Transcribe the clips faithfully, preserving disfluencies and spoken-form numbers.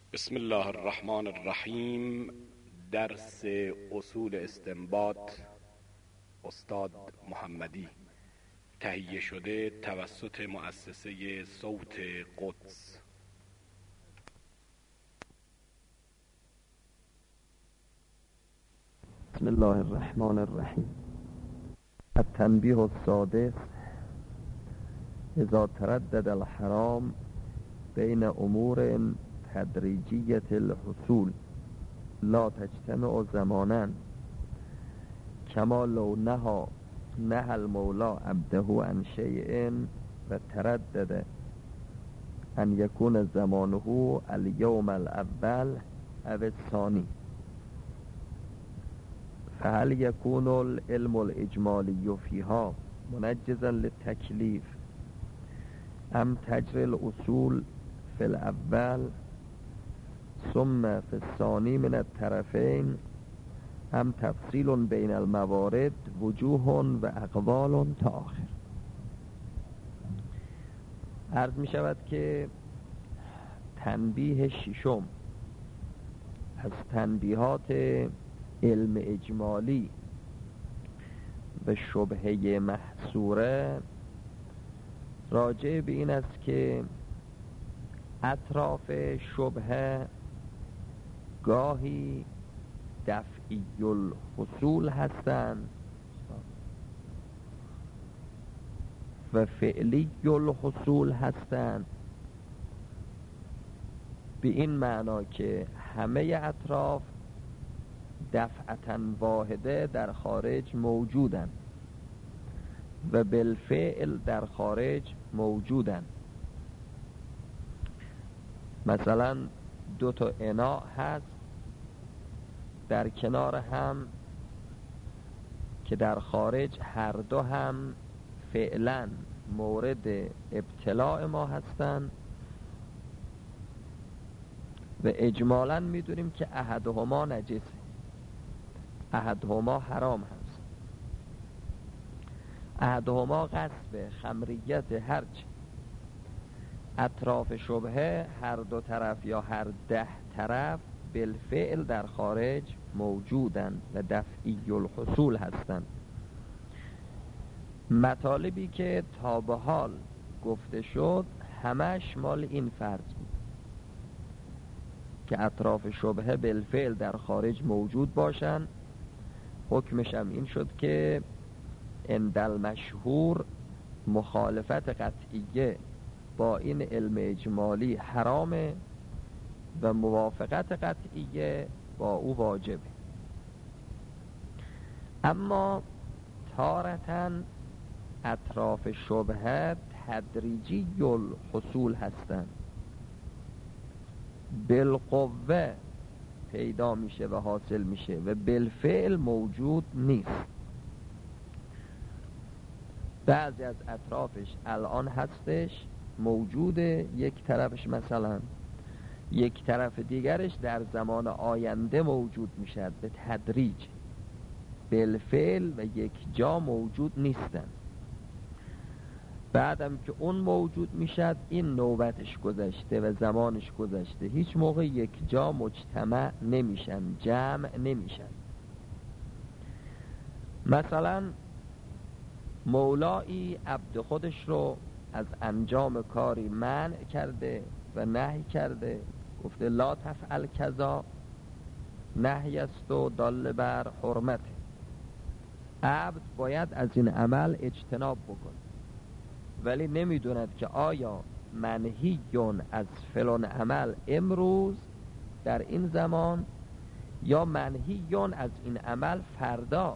بسم الله الرحمن الرحیم. درس اصول استنباط استاد محمدی، تهیه شده توسط مؤسسه صوت قدس. بسم الله الرحمن الرحیم. التنبیه السادس: اذا تردد الحرام بین امور تدریجیة الحصول لا تجتمع زمانا كما لو نهى نهى المولى عبده عن شيء وتردد ان يكون زمانه اليوم الاول او الثاني، فهل يكون العلم الاجمالي فيها منجزا للتكليف ام تجري الاصول في الاول ثم في الثاني من الطرفين هم تفصیل بین الموارد وجوه و اقوال تا آخر. عرض می شود که تنبیه ششم از تنبیهات علم اجمالی به شبهه محصوره راجع به این است که اطراف شبهه گاهی دفعی الحصول هستند و فعلی الحصول هستند، به این معنا که همه اطراف دفعتاً واحده در خارج موجودند و بالفعل در خارج موجودند. مثلا دو تا اناء هست در کنار هم که در خارج هر دو هم فعلا مورد ابتلاع ما هستند و اجمالا میدونیم که احدهما نجسه، احدهما حرام هست، احدهما غصب، خمریت، هرچی. اطراف شبهه هر دو طرف یا هر ده طرف بالفعل در خارج موجودند و دفعی الحصول هستند. مطالبی که تا به حال گفته شد همش مال این فرض بود که اطراف شبهه بالفعل در خارج موجود باشند. حکمش هم این شد که عند المشهور مخالفت قطعیه با این علم اجمالی حرامه و موافقت قطعیه با او واجبه. اما تارتاً اطراف شبهه تدریجی الحصول هستند، بالقوه پیدا میشه و حاصل میشه و بالفعل موجود نیست. بعضی از اطرافش الان هستش، موجوده، یک طرفش مثلا، یک طرف دیگرش در زمان آینده موجود میشد به تدریج، بالفعل و یک جا موجود نیستن. بعدم که اون موجود میشد این نوبتش گذشته و زمانش گذشته، هیچ موقع یک جا مجتمع نمیشن، جمع نمیشن. مثلا مولایی عبد خودش رو از انجام کاری منع کرده و نهی کرده، گفته لا تفعل کذا، نهی است و دال بر حرمته. عبد باید از این عمل اجتناب بکنه، ولی نمیدوند که آیا منهیون از فلان عمل امروز در این زمان یا منهیون از این عمل فردا.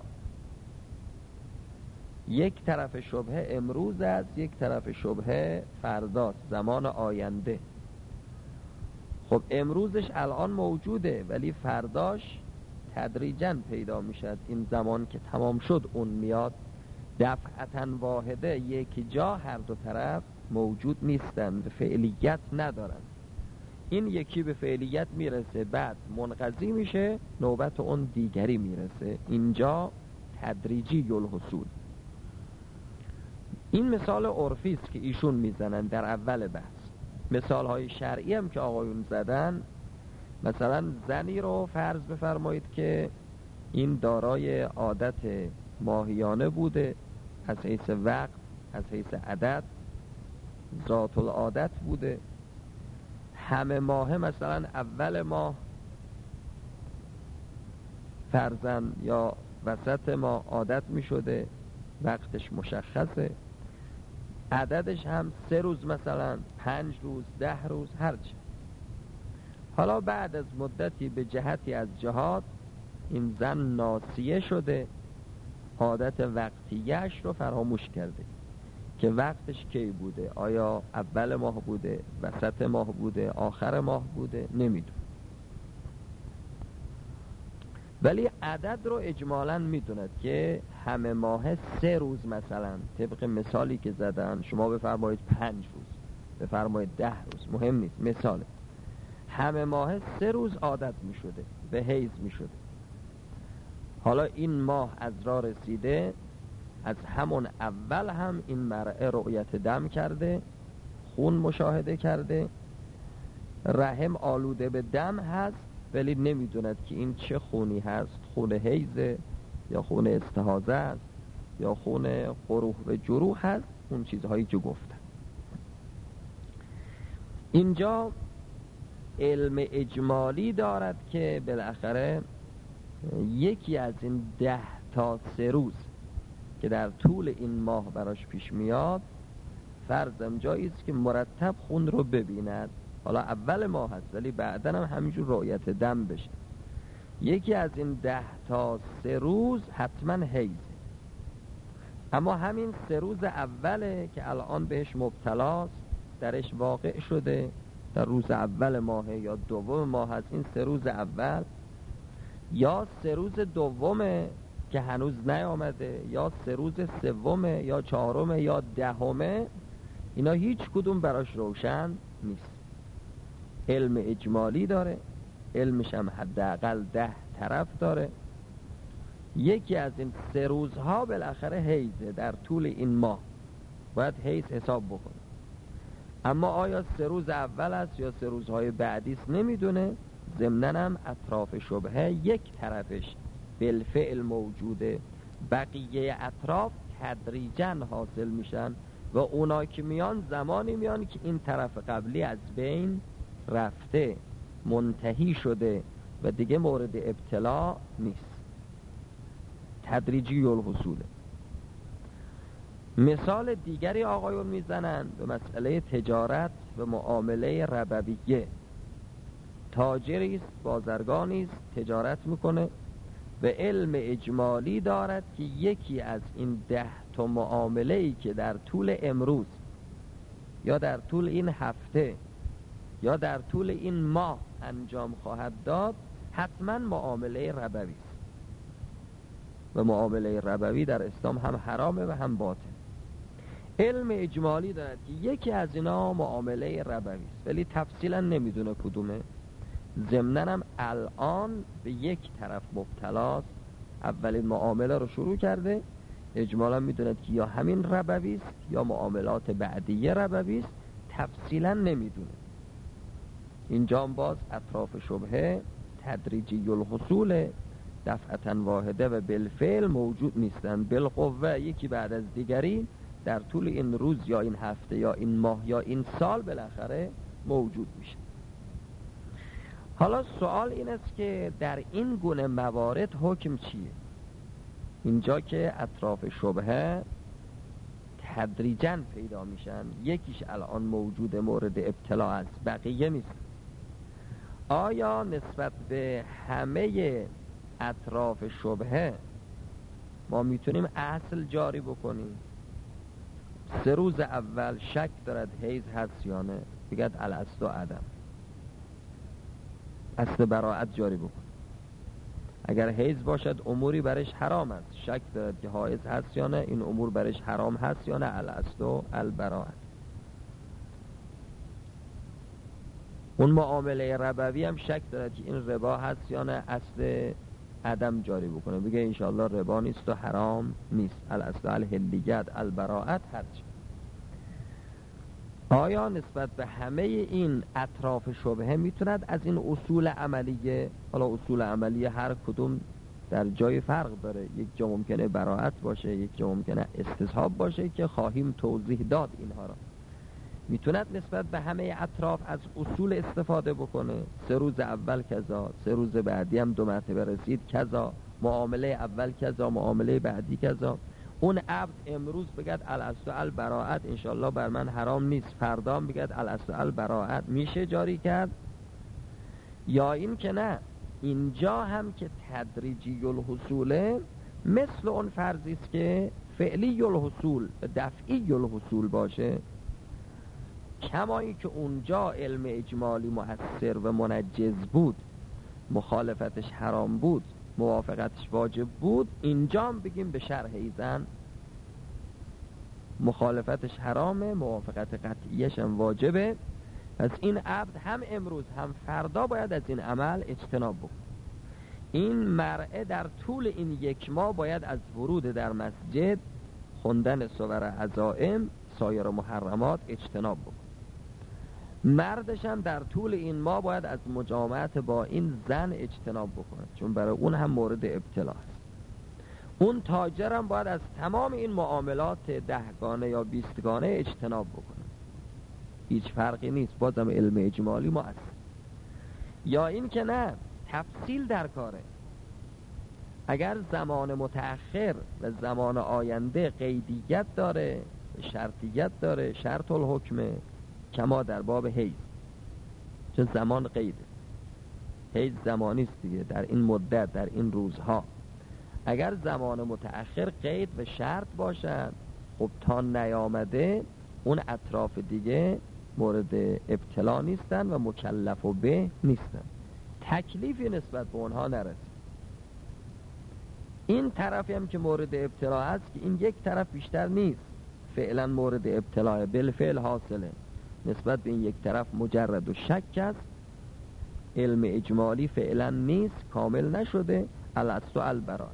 یک طرف شبهه امروز است، یک طرف شبهه فرداست، زمان آینده. خب امروزش الان موجوده ولی فرداش تدریجاً پیدا میشد. این زمان که تمام شد اون میاد. دفعتاً واحده یک جا هر دو طرف موجود نیستند، فعلیت ندارند. این یکی به فعلیت میرسه، بعد منقضی میشه، نوبت اون دیگری میرسه. اینجا تدریجی الحصول. این مثال عرفی است که ایشون میزنن در اول بحث. مثال های شرعی هم که آقایون زدن مثلا زنی رو فرض بفرمایید که این دارای عادت ماهیانه بوده، از حیث وقت، از حیث عدد ذات العادت بوده، همه ماه مثلا اول ماه فرزن یا وسط ماه عادت می شده، وقتش مشخصه، عددش هم سه روز مثلا، پنج روز، ده روز، هرچی. حالا بعد از مدتی به جهتی از جهات این زن ناسیه شده، عادت وقتیش رو فراموش کرده که وقتش کی بوده، آیا اول ماه بوده، وسط ماه بوده، آخر ماه بوده، نمیدون. ولی عدد رو اجمالاً میدوند که همه ماه سه روز مثلا، طبق مثالی که زدن شما بفرمایید پنج روز، بفرمایید ده روز، مهم نیست، مثاله، همه ماه سه روز عادت میشده، به حیض میشده. حالا این ماه از راه رسیده، از همون اول هم این مرأه رؤیت دم کرده، خون مشاهده کرده، رحم آلوده به دم هست، ولی نمیدوند که این چه خونی هست، خون حیضه یا خون استحاضه است یا خون قروح و جروح هست، اون چیزهایی که گفتن. اینجا علم اجمالی دارد که بالاخره یکی از این ده تا سه روز که در طول این ماه براش پیش میاد، فرضم جایی است که مرتب خون رو ببیند، حالا اول ماه هست ولی بعداً هم همینجور رؤیت دم بشه. یکی از این ده تا سه روز حتما حیضه، اما همین سه روز اوله که الان بهش مبتلاست، درش واقع شده، در روز اول ماه یا دوم ماه هست، این سه روز اول یا سه روز دومه که هنوز نیامده، یا سه روز سومه یا چهارمه یا دهمه، اینا هیچ کدوم براش روشن نیست. علم اجمالی داره، علمش هم حداقل ده طرف داره. یکی از این سه روزها بالاخره حیضه در طول این ماه، باید حیض حساب بکنه. اما آیا سه روز اول است یا سه روزهای بعدی است نمیدونه. ضمناً هم اطراف شبهه یک طرفش بالفعل موجوده، بقیه اطراف تدریجاً حاصل میشن و اونا که میان زمانی میان که این طرف قبلی از بین رفته، منتهی شده و دیگه مورد ابتلا نیست، تدریجی الحصوله. مثال دیگری آقایون میزنن به مسئله تجارت و معامله ربویه. تاجری است، بازرگانی است، تجارت میکنه و علم اجمالی دارد که یکی از این ده تا معامله‌ای که در طول امروز یا در طول این هفته یا در طول این ماه انجام خواهد داد، حتما معامله ربوی است و معامله ربوی در اسلام هم حرامه و هم باطل. علم اجمالی دارد که یکی از اینا معامله ربوی است، ولی تفصیلا نمیدونه کدومه. ضمناً هم الان به یک طرف مبتلاست، اولین معامله رو شروع کرده، اجمالا میدوند که یا همین ربوی است یا معاملات بعدیه ربوی است، تفصیلا نمیدونه. اینجا باز اطراف شبهه تدریجی الحصول، دفعتاً واحده و بالفعل موجود نیستن، بالقوه یکی بعد از دیگری در طول این روز یا این هفته یا این ماه یا این سال بالاخره موجود میشه. حالا سوال این است که در این گونه موارد حکم چیه؟ اینجا که اطراف شبهه تدریجاً پیدا میشن، یکیش الان موجود مورد ابتلا است، بقیه نیست. آیا نسبت به همه اطراف شبهه ما میتونیم اصل جاری بکنیم؟ سه روز اول شک دارد حیض هست یا نه، بگد الاصل و عدم، اصل براءت جاری بکن. اگر حیض باشد اموری برش حرام است، شک دارد که حائض هست یا نه، این امور برش حرام هست یا نه، الاصل و البراءت. اون معامله ربوی هم شک دارد که این ربا هست یا نه، اصل عدم جاری بکنه، بگه انشاءالله ربا نیست و حرام نیست، الاصل الحلیت البراءت هست. آیا نسبت به همه این اطراف شبهه میتوند از این اصول عملیه، حالا اصول عملیه هر کدوم در جای فرق داره، یک جا ممکنه براءت باشه، یک جا ممکنه استصحاب باشه که خواهیم توضیح داد اینها را، میتوند نسبت به همه اطراف از اصول استفاده بکنه؟ سه روز اول کذا، سه روز بعدی هم دو مرتبه رسید کذا، معامله اول کذا، معامله بعدی کذا. اون عبد امروز بگد الاصل البراءت انشالله بر من حرام نیست، فردا بگد الاصل البراءت، میشه جاری کرد؟ یا این که نه، اینجا هم که تدریجی الحصوله مثل اون فرضی است که فعلی الحصول دفعی الحصول باشه، کمایی که اونجا علم اجمالی مؤثر و منجز بود، مخالفتش حرام بود، موافقتش واجب بود، اینجا هم بگیم به شرح ایزن مخالفتش حرامه، موافقت قطعیش هم واجبه، پس این عبد هم امروز هم فردا باید از این عمل اجتناب بکن. این مرء در طول این یک ماه باید از ورود در مسجد، خوندن سور عزائم، سایر محرمات اجتناب بکن. مردش هم در طول این ماه باید از مجامعت با این زن اجتناب بکنه، چون برای اون هم مورد ابتلا است. اون تاجر هم باید از تمام این معاملات دهگانه یا بیستگانه اجتناب بکنه، هیچ فرقی نیست، بازم علم اجمالی مؤثر. یا این که نه، تفصیل در کاره، اگر زمان متأخر و زمان آینده قیدیت داره، شرطیت داره، شرط الحکمه، کما در باب حیض، چون زمان قیده، حیض زمانی است دیگه، در این مدت، در این روزها. اگر زمان متأخر قید و شرط باشد، خب تا نیامده اون اطراف دیگه مورد ابتلا نیستن و مکلف و به نیستن، تکلیفی نسبت به اونها نرسید. این طرفی هم که مورد ابتلا هست، که این یک طرف بیشتر نیست، فعلا مورد ابتلا، بالفعل حاصله، نسبت به این یک طرف مجرد و شک است، علم اجمالی فعلا نیست، کامل نشده، الاصل البراءت.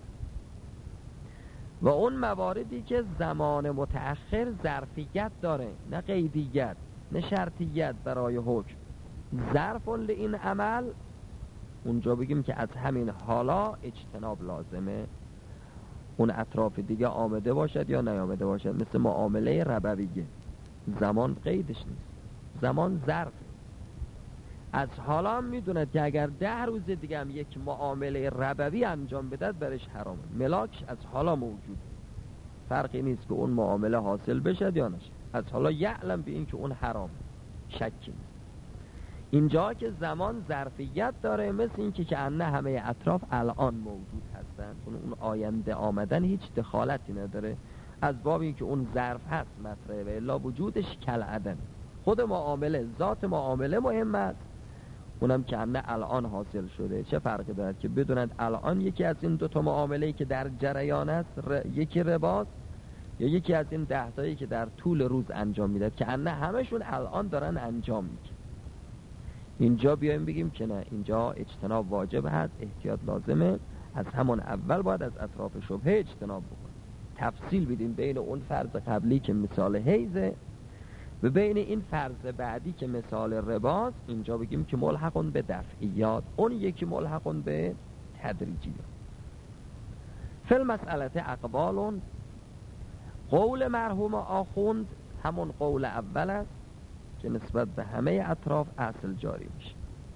و اون مواردی که زمان متأخر ظرفیت داره، نه قیدیت، نه شرطیت برای حکم، ظرف لین عمل، اونجا بگیم که از همین حالا اجتناب لازمه، اون اطراف دیگه آمده باشد یا نیامده باشد. مثل معامله ربویه، زمان قیدش نیست، زمان ظرف. از حالا هم میدوند که اگر ده روز دیگه هم یک معامله ربوی انجام بدد برش حرامه، ملاکش از حالا موجود، فرقی نیست که اون معامله حاصل بشد یا نشد، از حالا یعلم به این که اون حرام، شکی نیست. اینجا که زمان ظرفیت داره، مثل این که که انه همه اطراف الان موجود هستن، چون اون آینده آمدن هیچ دخالتی نداره، از باب این که اون ظرف هست مطرحه، و الا وجودش کل عدم. خود معامله، ذات معامله مهم است، اونم که انه الان حاصل شده. چه فرقی دارد که بدونند الان یکی از این دوتا معامله‌ای که در جریان است ر... یکی رباست، یا یکی از این ده تایی که در طول روز انجام میداد، که انه همشون الان دارن انجام میدن. اینجا بیایم بگیم که نه، اینجا اجتناب واجب هست، احتیاط لازمه، از همون اول باید از اطراف شبهه اجتناب بکن. تفصیل بدیم بین اون فرض قبلی که مثال حیزه و بین این فرض بعدی که مثال رباست، اینجا بگیم که ملحقون به دفعیات، اون یکی ملحقون به تدریجیات. فی مسئله اقبالون، قول مرحوم آخوند همون قول اول است که نسبت به همه اطراف اصل جاری میشه.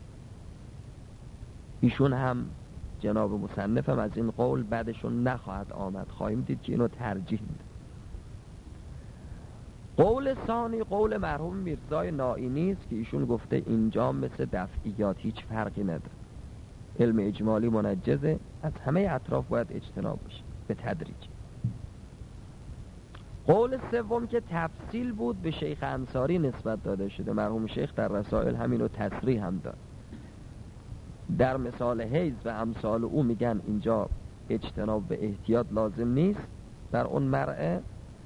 ایشون هم جناب مصنف هم از این قول بعدشون نخواهد آمد، خواهیم دید که اینو ترجیح میده. قول ثانی قول مرحوم میرزای نائینی است که ایشون گفته اینجا مثل دفعیات هیچ فرقی نداره، علم اجمالی منجزه، از همه اطراف باید اجتناب بشه به تدریج. قول سوم که تفصیل بود به شیخ انصاری نسبت داده شده، مرحوم شیخ در رسائل همینو تصریح هم داد. در مثال حیض و امثال او میگن اینجا اجتناب به احتیاط لازم نیست، در اون مرء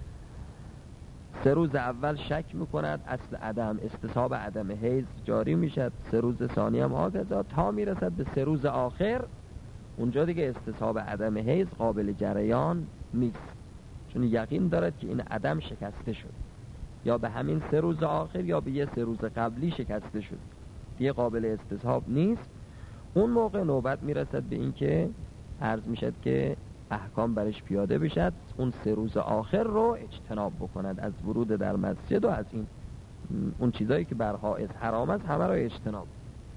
سه روز اول شک میکند، اصل عدم استصحاب عدم حیض جاری میشد، سه روز ثانی هم هاکذا تا میرسد به سه روز آخر، اونجا دیگه استصحاب عدم حیض قابل جریان نیست، چون یقین دارد که این عدم شکسته شد، یا به همین سه روز آخر یا به یه سه روز قبلی شکسته شد، دیگه قابل استصحاب نیست. اون موقع نوبت میرسد به این که عرض میشد که احکام برش پیاده بشد، اون سه روز آخر رو اجتناب بکند از ورود در مسجد و از این اون چیزایی که بر حائض حرام است همه رو اجتناب.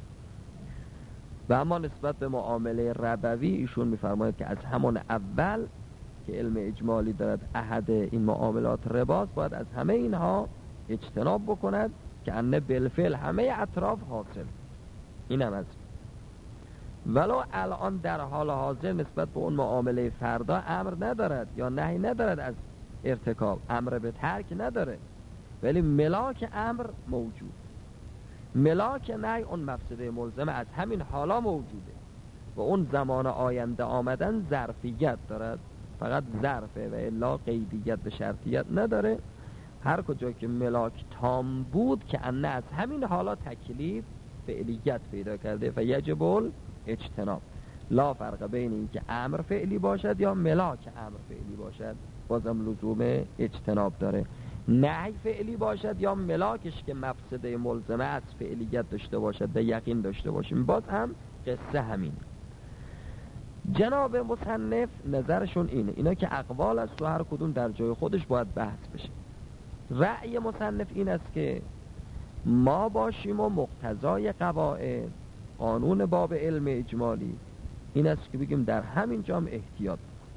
و اما نسبت به معامله ربوی ایشون میفرماید که از همون اول که علم اجمالی دارد احد این معاملات رباست، باید از همه اینها اجتناب بکند که انه بالفعل همه اطراف حاصل. این هم از ولو الان در حال حاضر نسبت به اون معامله فردا امر ندارد یا نهی ندارد از ارتکاب، امر به ترک نداره، ولی ملاک امر موجود، ملاک نهی اون مفسده ملزمه از همین حالا موجوده و اون زمان آینده آمدن ظرفیت دارد، فقط ظرفه و الا قیدیت به شرطیت نداره. هر کجا که ملاک تام بود که انه از همین حالا تکلیف فعلیت پیدا کرده و یجب اجتناب، لا فرق بین این که امر فعلی باشد یا ملاک امر فعلی باشد، بازم لزوم اجتناب داره. نهی فعلی باشد یا ملاکش که مفسده ملزمه از فعلیت داشته باشد و یقین داشته باشیم، باز هم قصه همین. جناب مصنف نظرشون اینه، اینا که اقوال است و هر کدوم در جای خودش باید بحث بشه. رأی مصنف این است که ما باشیم و مقتضای قواعد، قانون باب علم اجمالی این است که بگیم در همین جا هم احتیاط،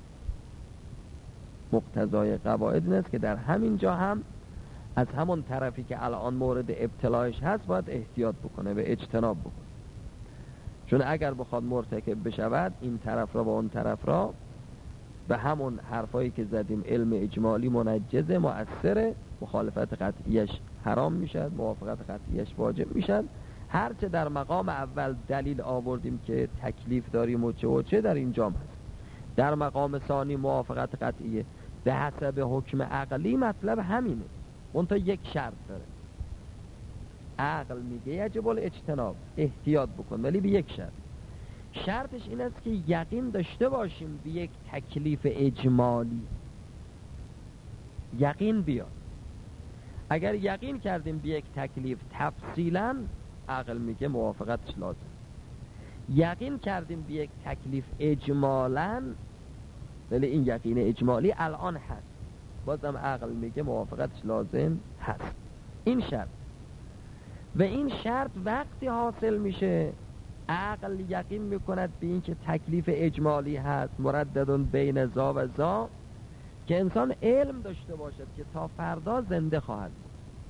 مقتضای قواعد این است که در همین جا هم از همون طرفی که الان مورد ابتلایش هست باید احتیاط بکنه و اجتناب بکنه، چون اگر بخواد مرتکب بشود این طرف را با اون طرف را به همون حرفایی که زدیم علم اجمالی منجز مؤثر، مخالفت قطعیش حرام میشد، موافقت قطعیش واجب میشد. هرچه در مقام اول دلیل آوردیم که تکلیف داریم و چه و چه در اینجام هست، در مقام ثانی موافقت قطعیه به حسب حکم عقلی مطلب همینه، اون تا یک شرط داره، عقل میگه یجب الاجتناب، احتیاط بکن، ولی به یک شرط. شرطش این است که یقین داشته باشیم به یک تکلیف اجمالی، یقین بیاد. اگر یقین کردیم به یک تکلیف تفصیلا، عقل میگه موافقتش لازم. یقین کردیم به یک تکلیف اجمالا، ولی این یقین اجمالی الان هست، بازم عقل میگه موافقتش لازم هست. این شرط و این شرط وقتی حاصل میشه عقل یقین میکند به این که تکلیف اجمالی هست مرددون بین زا و زا، که انسان علم داشته باشد که تا فردا زنده خواهد بود.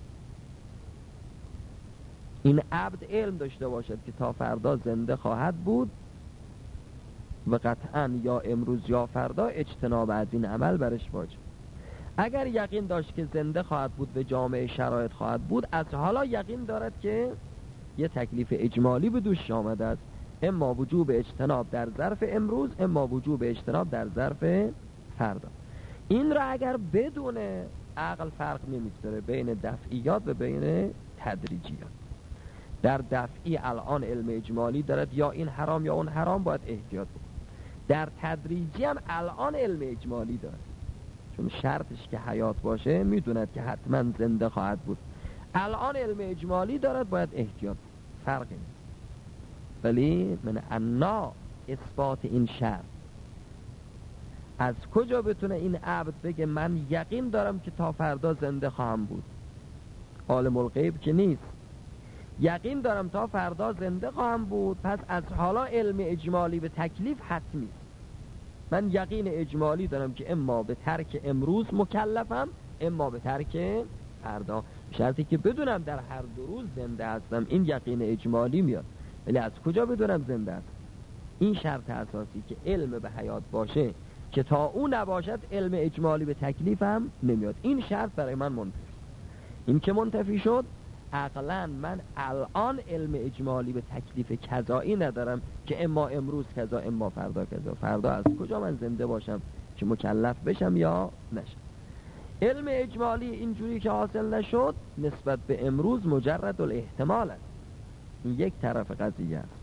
این عبد علم داشته باشد که تا فردا زنده خواهد بود و قطعا یا امروز یا فردا اجتناب از این عمل برش واجب. اگر یقین داشت که زنده خواهد بود و جامعه شرایط خواهد بود، از حالا یقین دارد که یه تکلیف اجمالی به دوش آمده است، اما وجوب اجتناب در ظرف امروز، اما وجوب اجتناب در ظرف فردا. این را اگر بدون عقل فرق نمی‌گذاره بین دفعیات و بین تدریجیات. در دفعی الان علم اجمالی دارد یا این حرام یا اون حرام، باید احتیاط بکن. در تدریجی هم الان علم اجمالی دارد، چون شرطش که حیات باشه میدوند که حتما زنده خواهد بود. الان علم اجمالی دارد، باید احتیاط، فرقی نیست. ولی من انا اثبات این شرط، از کجا بتونه این عبد بگه من یقین دارم که تا فردا زنده خواهم بود؟ عالم الغیب که نیست. یقین دارم تا فردا زنده خواهم بود، پس از حالا علم اجمالی به تکلیف حتمی. من یقین اجمالی دارم که اما به ترک امروز مکلفم، اما به ترک فردا، شرطی که بدونم در هر دو روز زنده هستم. این یقین اجمالی میاد، ولی از کجا بدونم زنده هستم؟ این شرط اساسی که علم به حیات باشه، که تا اون نباشد علم اجمالی به تکلیفم نمیاد. این شرط برای من منتفی. این که منتفی شد، عقلا من الان علم اجمالی به تکلیف کذایی ندارم که اما امروز کذا اما فردا کذا. فردا از کجا من زنده باشم که مکلف بشم یا نشم؟ علم اجمالی اینجوری که حاصل نشد، نسبت به امروز مجرد الاحتمال است. این یک طرف قضیه است،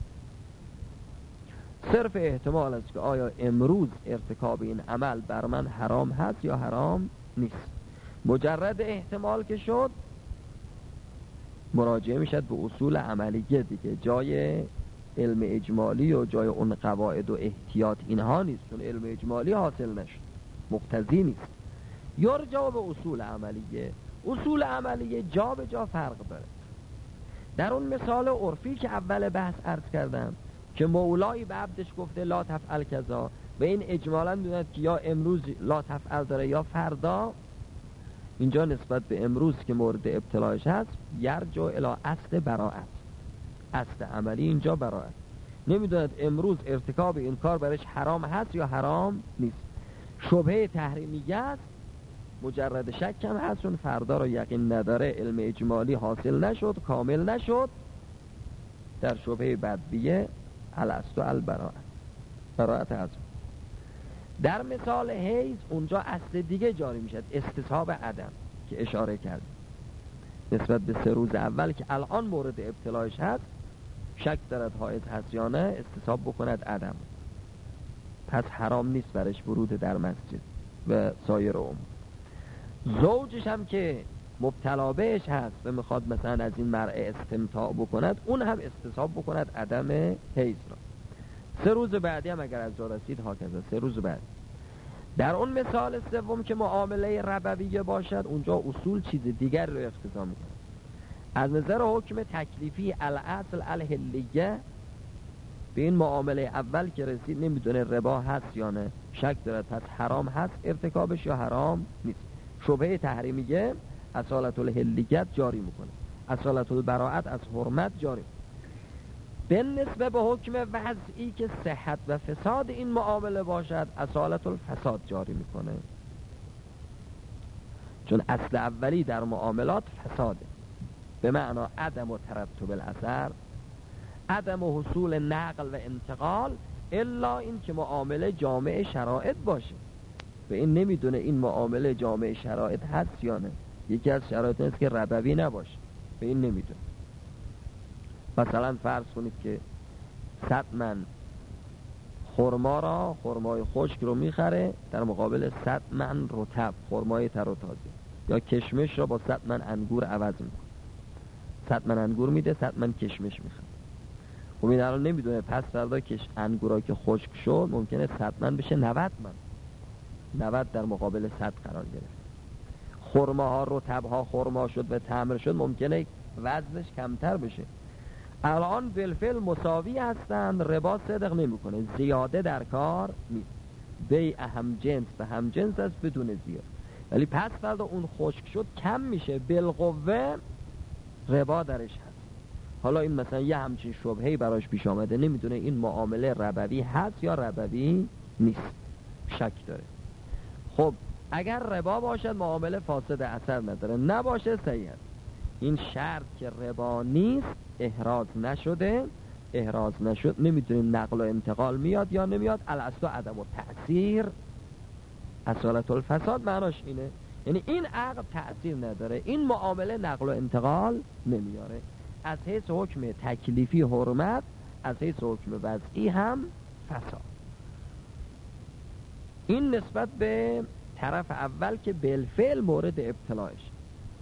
صرف احتمال است که آیا امروز ارتکاب این عمل بر من حرام هست یا حرام نیست. مجرد احتمال که شد مراجعه میشد به اصول عملیه دیگه، جای علم اجمالی و جای اون قواعد و احتیاط اینها نیست، چون علم اجمالی حاصل نشد، مقتضی نیست. یرجع به اصول عملیه. اصول عملیه جا به جا فرق داره. در اون مثال عرفی که اول بحث عرض کردم که مولایی به عبدش گفته لا تفعل کذا و این اجمالاً دونه که یا امروز لا تفعل داره یا فردا، اینجا نسبت به امروز که مورد ابتلاش هست یرجع الی اصل براءت، اصل عملی اینجا براءت. نمیدوند امروز ارتکاب این کار برش حرام هست یا حرام نیست. شبهه تحریمیه است، مجرد شک هم هست، چون فردا رو یقین نداره، علم اجمالی حاصل نشد، کامل نشد. در شبهه بدویه الاصل البراءت، براءت هست. در مثال حیض اونجا اصل دیگه جاری میشد، استصحاب عدم که اشاره کرد نسبت به سه روز اول که الان مورد ابتلایش هست، شک دارد حائض هست یا نه، استصحاب بکند عدم، پس حرام نیست برش ورود در مسجد و سایر امور. زوجش هم که مبتلا بهش هست و میخواد مثلا از این مرء استمتاع بکند، اون هم استصحاب بکند عدم حیض را. سه روز بعدی هم اگر از جا رسید هاکذا سه روز بعد. در اون مثال سوم که معامله ربویه باشد، اونجا اصول چیز دیگر رو اقتضا میکنه. از نظر حکم تکلیفی الاصل الحلیه به این معامله اول که رسید نمیدونه ربا هست یا نه، شک دارد، پس حرام هست ارتکابش یا حرام نیست. شبهه تحریمیه اصالت الحلیت جاری میکنه، اصالت البراءت از حرمت جاری میکنه. به نسبه به حکم وضعی که صحت و فساد این معامله باشد، اصالت الفساد جاری میکنه، چون اصل اولی در معاملات فساده، به معنا عدم و ترتب الاثر، عدم و حصول نقل و انتقال، الا این که معامله جامع شرائط باشه و این نمیدونه این معامله جامع شرائط هست یا نه. یکی از شرایط است که ربوی نباشه، به این نمیدونه. مثلا فرض کنید که صد من خرما را، خرمای خشک رو میخره در مقابل صد من رطب، خرمای تر و تازه، یا کشمش را با صد من انگور عوض میکنه. صد من انگور میده، صد من کشمش میخره. خب این الان نمیدونه پس فردا کش انگورا که خشک شد ممکنه صد من بشه نود من، نود در مقابل صد قرار گرفت. خرماها رطبها خرما شد و تمر شد، ممکنه وزنش کمتر بشه. الان بالفعل مساوی هستند، ربا صدق نمیکنه، زیاده در کار نیست، بیع هم جنس به هم جنس است بدون زیاد. ولی پس فردا اون خشک شد کم میشه، بالقوه ربا درش هست. حالا این مثلا یه همچین شبهه‌ای براش پیش آمده، نمیدونه این معامله ربوی هست یا ربوی نیست، شک داره. خب اگر ربا باشد معامله فاسد، اثر نداره، نباشه صحیح است. این شرط که ربا نیست، احراز نشده، احراز نشد، نمیدونیم نقل و انتقال میاد یا نمیاد، الاصل عدم و تأثیر، اصالت الفساد معناش اینه، یعنی این عقد تأثیر نداره، این معامله نقل و انتقال نمیاره. از حیث حکم تکلیفی حرمت، از حیث حکم وضعی هم فساد. این نسبت به طرف اول که بالفعل مورد ابتلاش.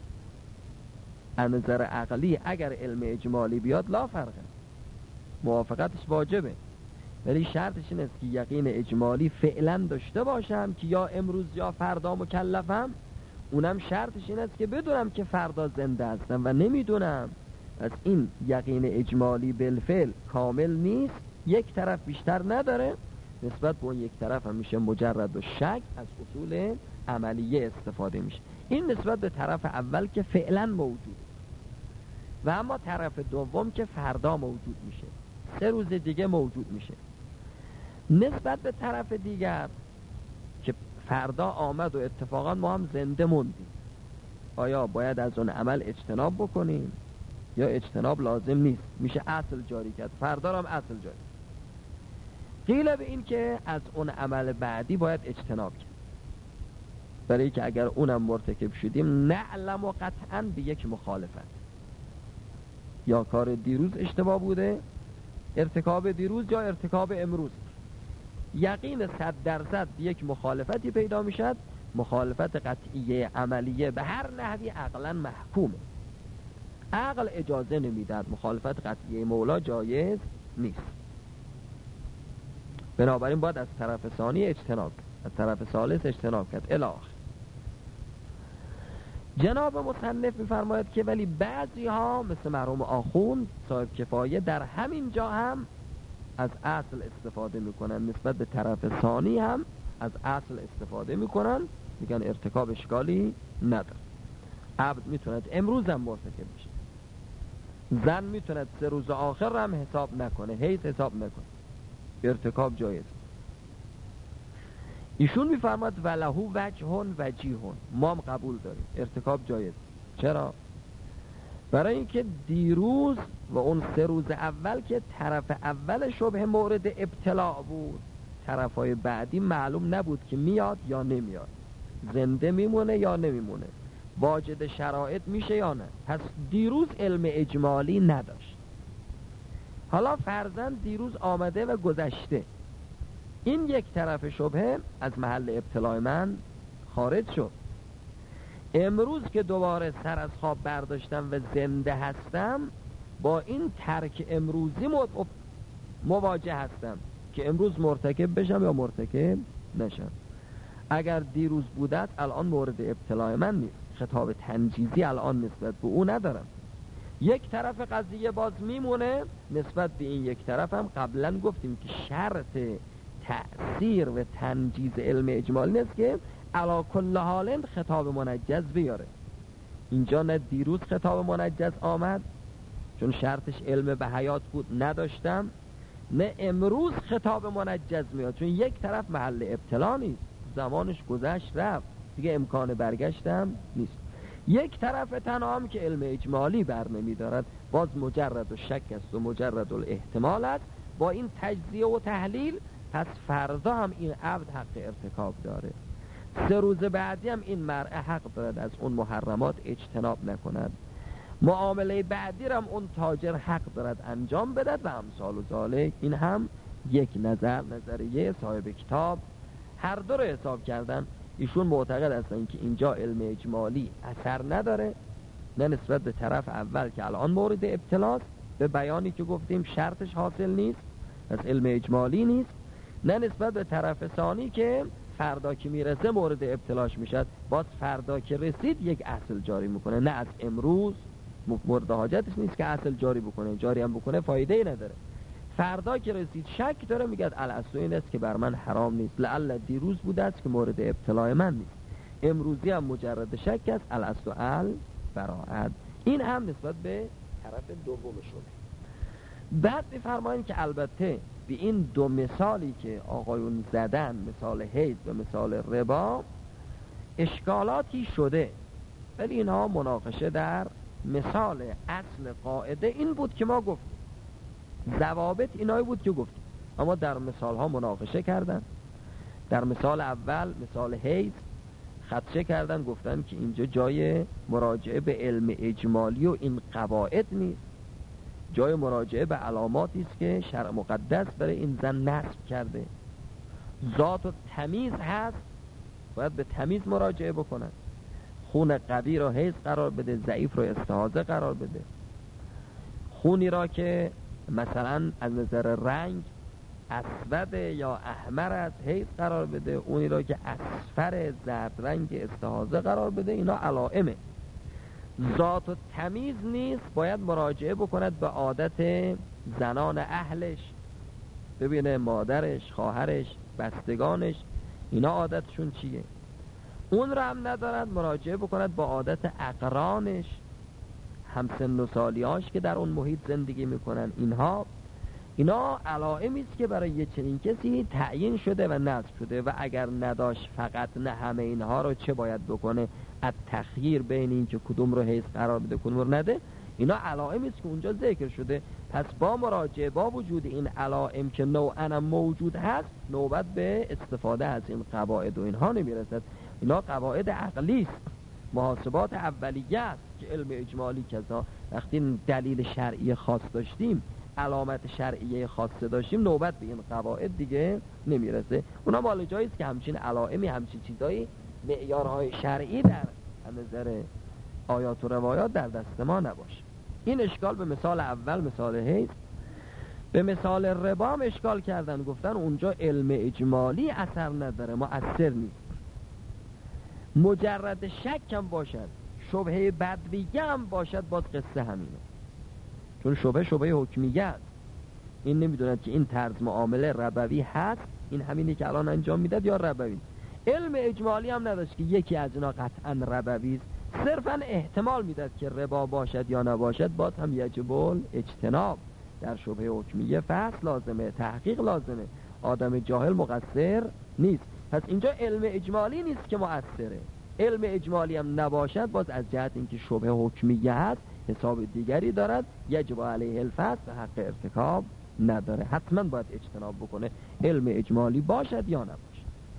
از نظر عقلی اگر علم اجمالی بیاد لا فرقه، موافقتش واجبه، ولی شرطش این است که یقین اجمالی فعلا داشته باشم که یا امروز یا فردا مکلفم. اونم شرطش این است که بدونم که فردا زنده هستم و نمیدونم. از این یقین اجمالی بالفعل کامل نیست، یک طرف بیشتر نداره، نسبت به اون یک طرف هم میشه مجرد و شک، از اصول عملیه استفاده میشه. این نسبت به طرف اول که فعلا موجود، و اما طرف دوم که فردا موجود میشه، سه روز دیگه موجود میشه. نسبت به طرف دیگر که فردا آمد و اتفاقا ما هم زنده موندیم، آیا باید از اون عمل اجتناب بکنیم یا اجتناب لازم نیست، میشه اصل جاری کرد، فردا هم اصل جاری. قیل به این که از اون عمل بعدی باید اجتناب کرد، برای که اگر اونم مرتکب شدیم نعلم و قطعا به یک مخالفت، یا کار دیروز اشتباه بوده، ارتکاب دیروز یا ارتکاب امروز، یقین صد درصد یک مخالفتی پیدا میشد، مخالفت قطعیه عملیه به هر نحوی عقلا محکومه. عقل اجازه نمیداد، مخالفت قطعیه مولا جایز نیست. بنابراین باید از طرف ثانی اجتناب، از طرف ثالث اجتناب کرد الی آخر. جناب مصنف می‌فرماید که ولی بعضی ها مثل مرحوم آخوند صاحب کفایه در همین جا هم از اصل استفاده میکنن، نسبت به طرف ثانی هم از اصل استفاده میکنن، میگن ارتکاب اشکالی نداره. عبد میتوند امروز هم مرتکب بشه، زن میتوند سه روز آخر هم حساب نکنه، حیث حساب نکنه، ارتکاب جایز. ایشون میفرماد ولهو وجهون وجیهون، ما هم قبول داریم ارتکاب جایز. چرا؟ برای اینکه دیروز و اون سه روز اول که طرف اول شبه مورد ابتلاع بود، طرفای بعدی معلوم نبود که میاد یا نمیاد، زنده میمونه یا نمیمونه، واجد شرایط میشه یا نه. پس دیروز علم اجمالی نداشت. حالا فرضاً دیروز آمده و گذشته، این یک طرف شبهه از محل ابتلاع من خارج شد. امروز که دوباره سر از خواب برداشتم و زنده هستم، با این ترک امروزی مواجه هستم که امروز مرتکب بشم یا مرتکب نشم. اگر دیروز بودت الان مورد ابتلاع من نیست، خطاب تنجیزی الان نسبت به او ندارم. یک طرف قضیه باز میمونه، نسبت به این یک طرف هم قبلا گفتیم که شرط تأثیر و تنجیز علم اجمالی نیست که علا کل حال خطاب منجز بیاره. اینجا نه دیروز خطاب منجز آمد چون شرطش علم به حیات بود نداشتم، نه امروز خطاب منجز میاد چون یک طرف محل ابتلا نیست، زمانش گذشت رفت دیگه امکان برگشتم نیست. یک طرف تنها هم که علم اجمالی بر نمی دارد، باز مجرد و شک است و مجرد الاحتمال است. با این تجزیه و تحلیل پس فردا هم این عبد حق ارتکاب داره، سه روز بعدی هم این مرء حق دارد از اون محرمات اجتناب نکند، معامله بعدی هم اون تاجر حق دارد انجام بدهد و امثال و ذالک. این هم یک نظر، نظریه صاحب کتاب. هر دو رو حساب کردن. ایشون معتقد هستن که اینجا علم اجمالی اثر نداره، نه نسبت به طرف اول که الان مورد ابتلاست به بیانی که گفتیم شرطش حاصل نیست از علم اجمالی نیست، نه نسبت به طرف ثانی که فردا که میرسه مورد ابتلاش میشد، باز فردا که رسید یک اصل جاری میکنه، نه از امروز مورد حاجتش نیست که اصل جاری بکنه، جاری هم بکنه فایده ای نداره. فردا که رسید شک داره، میگه الاصل این است که بر من حرام نیست، لعل دیروز بوده است که مورد ابتلاع من نیست، امروزی هم مجرد شک است، الاصل البراءت. این هم نسبت به طرف دوم شده. بعد میفرمایند که البته به این دو مثالی که آقایون زدن، مثال حیض و مثال ربا، اشکالاتی شده، ولی اینها مناقشه در مثال اصل قاعده این بود که ما گفتیم، ضوابط اینایی بود که گفتیم، اما در مثال ها مناقشه کردن. در مثال اول مثال حیض خدشه کردن، گفتن که اینجا جای مراجعه به علم اجمالی و این قواعد نیست، جای مراجعه به علاماتی است که شرع مقدس برای این زن نصب کرده. ذات و تمیز هست، باید به تمیز مراجعه بکنن. خون قوی را حیض قرار بده، ضعیف را استحاضه قرار بده. خونی را که مثلا از نظر رنگ اسود یا احمر از حیض قرار بده، اونی را که اصفر زرد رنگ استحاضه قرار بده. اینا علائمه. ذات و تمیز نیست، باید مراجعه بکند به عادت زنان اهلش، ببینه مادرش، خواهرش، بستگانش اینا عادتشون چیه. اون را هم ندارد، مراجعه بکند با عادت اقرانش، همسن و سالیاش که در اون محیط زندگی میکنن. اینها اینا علائمی است که برای یه چنین کسی تعیین شده و نصب شده، و اگر نداشت فقط نه همه اینها رو چه باید بکنه؟ از تخییر بین این که کدوم رو حیض قرار بده کدوم رو نده. اینا علائمی است که اونجا ذکر شده. پس با مراجعه با وجود این علائم که نوعا موجود هست، نوبت به استفاده از این قواعد و اینها نمیرسد. اینا قواعد عقلی است، محاسبات اولیه است که علم اجمالی کذا. وقتی دلیل شرعی خاص داشتیم، علامت شرعیه خاصه داشتیم، نوبت به این قواعد دیگه نمیرسه. اونا مال جاییست که همچین علائمی، همچین چیزایی معیارهای شرعی در نظر آیات و روایات در دست ما نباشه. این اشکال به مثال اول مثال حیض. به مثال ربا هم اشکال کردن، گفتن اونجا علم اجمالی اثر نداره، مؤثر نیست. مجرد شک هم باشد، شبهه بدویه هم باشد، باز قصه همینه. چون شبهه شبهه حکمیه است. این نمیدوند که این طرز معامله ربوی هست، این همینی که الان انجام میداد یا ربوی. علم اجمالی هم نداشت که یکی از اینا قطعا ربوی است، صرفا احتمال میداد که ربا باشد یا نباشد، باز هم یجب الاجتناب. در شبهه حکمیه فحص لازمه، تحقیق لازمه، آدم جاهل مقصر نیست. پس اینجا علم اجمالی نیست که مؤثره. علم اجمالی هم نباشد، باز از جهت اینکه شبهه حکمیه هست حساب دیگری دارد، یجب علیه الفحص، و حق ارتکاب نداره، حتما باید اجتناب بکنه، علم اجمالی باشد یا نباشد.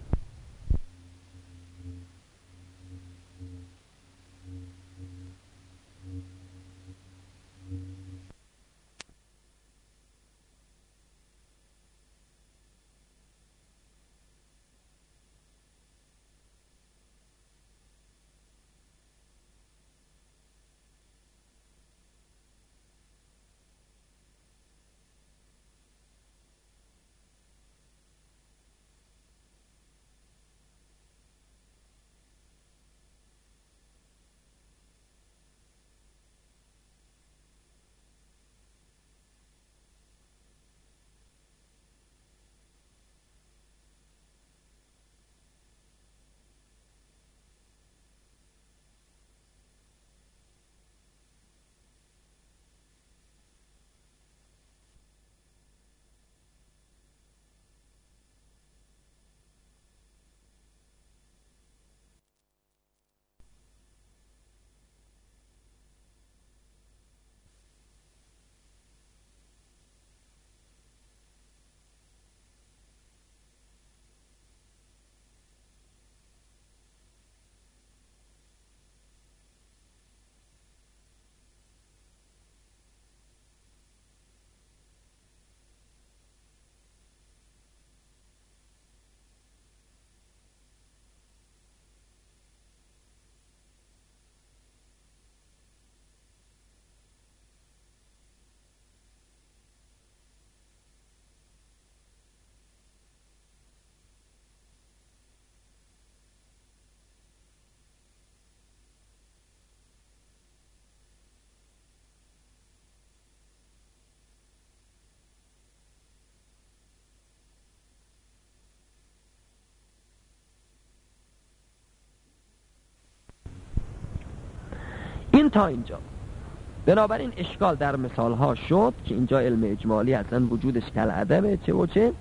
این تا اینجا. بنابراین اشکال در مثال ها شد که اینجا علم اجمالی اصلا وجودش کل عدمه چه و چه،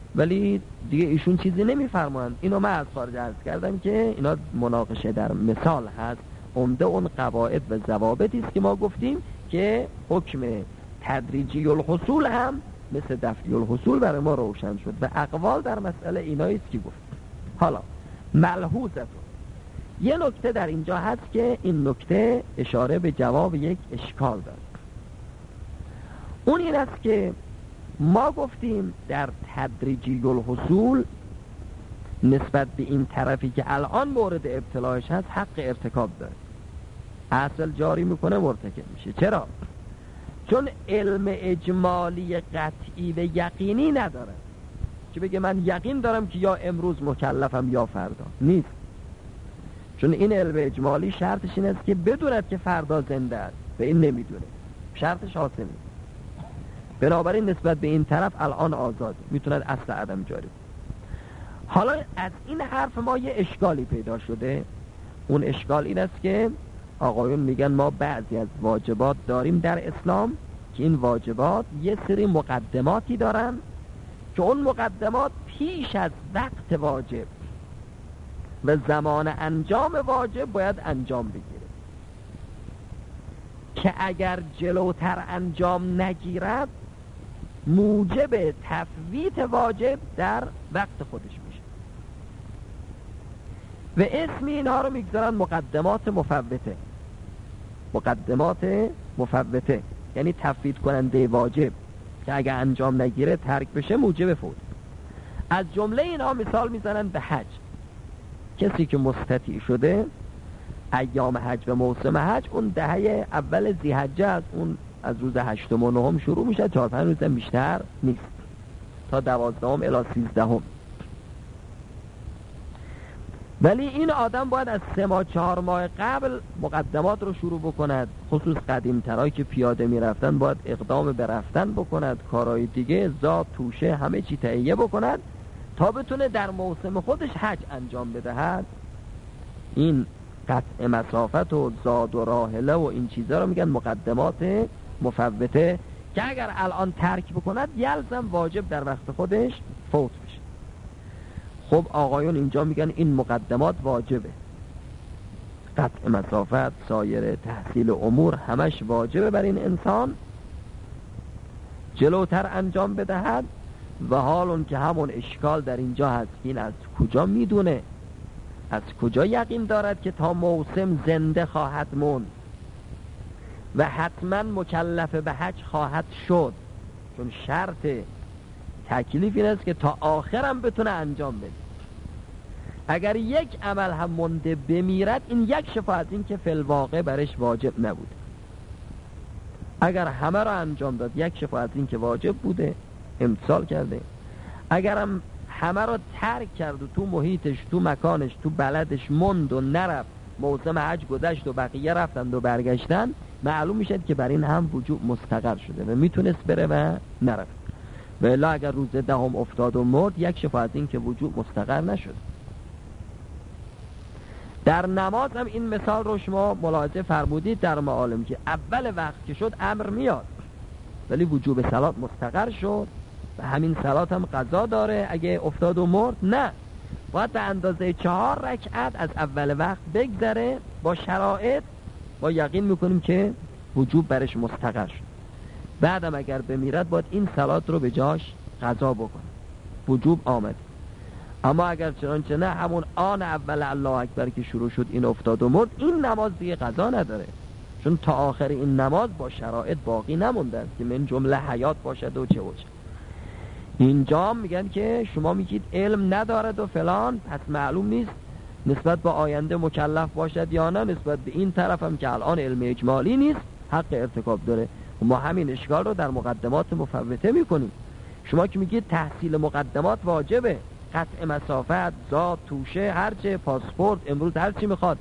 ولی دیگه ایشون چیزی نمیفرمایند. اینو من از خارج عرض کردم که اینا مناقشه در مثال هست. عمده اون قواعد و ضوابطی است که ما گفتیم که حکم تدریجی الحصول هم مثل دفعی الحصول برای ما روشن شد و اقوال در مسئله اینایی است که گفت. حالا ملحوظه، یه نکته در اینجا هست که این نکته اشاره به جواب یک اشکال داره. اون این است که ما گفتیم در تدریجی الحصول نسبت به این طرفی که الان مورد ابتلاش هست حق ارتکاب داره، اصل جاری میکنه مرتکب میشه. چرا؟ چون علم اجمالی قطعی و یقینی نداره که بگه من یقین دارم که یا امروز مکلفم یا فردا، نیست. چون این علم اجمالی شرطش این است که بدوند که فردا زنده است و این نمیدونه، شرطش حاصل نیست. بنابراین نسبت به این طرف الان آزاد میتوند اصل عدم جاری. حالا از این حرف ما یه اشکالی پیدا شده. اون اشکال این است که آقایون میگن ما بعضی از واجبات داریم در اسلام که این واجبات یه سری مقدماتی دارن که اون مقدمات پیش از وقت واجب و زمان انجام واجب باید انجام بگیره، که اگر جلوتر انجام نگیرد موجب تفویت واجب در وقت خودش میشه و اسم اینها رو میگذارن مقدمات مفوته. مقدمات مفوته یعنی تفویت کننده واجب که اگر انجام نگیره ترک بشه موجب فوت. از جمله اینها مثال میزنن به حج کسی که مستطیع شده ایام حج و موسم حج اون دهه اول ذی‌حجه است، اون از روز هشتم و نهم شروع میشه، چهار پنج روز بیشتر نیست تا دوازدهم الی سیزدهم. ولی این آدم باید از سه ماه چهار ماه قبل مقدمات رو شروع بکند، خصوص قدیم‌ترایی که پیاده میرفتن باید اقدام به رفتن بکند، کارهای دیگه زاد توشه همه چی تهیه بکند تا بتونه در موسم خودش حج انجام بدهد. این قطع مسافت و زاد و راحله و این چیزا رو میگن مقدمات مفوته که اگر الان ترک بکند یلزم واجب در وقت خودش فوت میشه. خب آقایون اینجا میگن این مقدمات واجبه، قطع مسافت، سایر تحصیل امور همش واجبه بر این انسان جلوتر انجام بدهد. و حال اون که همون اشکال در اینجا هست، این از کجا میدونه، از کجا یقین دارد که تا موسم زنده خواهد موند و حتما مکلف به حج خواهد شد؟ چون شرط تکلیف این است که تا آخرم بتونه انجام بده. اگر یک عمل هم مونده بمیرد این یک شفا از این که فی الواقع برش واجب نبود. اگر همه رو انجام داد یک شفا از این که واجب بوده امتثال کرده، اگرم همه رو ترک کرد و تو محیطش تو مکانش تو بلدش موند و نرفت، موسم حج گذشت و بقیه رفتند و برگشتن، معلوم میشد که بر این هم وجوب مستقر شده و میتونست بره و نرفت. و الا اگر روز دهم افتاد و مرد یک شفا از این که وجوب مستقر نشد. در نماز هم این مثال رو شما ملاحظه فرمودید در معالم که اول وقت که شد امر میاد ولی وجوب صلات مستقر شد و همین صلات هم قضا داره اگه افتاد و مرد. نه، باید به اندازه چهار رکعت از اول وقت بگذره با شرایط، با یقین میکنیم که وجوب برش مستقر شد. بعدم اگر بمیرد باید این صلات رو به جاش قضا بکنه، وجوب آمد. اما اگر چنانچه نه همون آن اول الله اکبر که شروع شد این افتاد و مرد، این نماز دیگه قضا نداره، چون تا آخر این نماز با شرایط باقی نمونده است که من جمله حیات باشد و چه باشه. اینجا میگن که شما میگید علم ندارد و فلان، پس معلوم نیست نسبت به آینده مکلف باشد یا نه، نسبت به این طرف هم که الان علم اجمالی نیست حق ارتکاب داره. ما همین اشکال رو در مقدمات مفوته میکنیم. شما که میگید تحصیل مقدمات واجبه، قطع مسافت، زاد توشه، هرچه پاسپورت امروز هرچی میخواد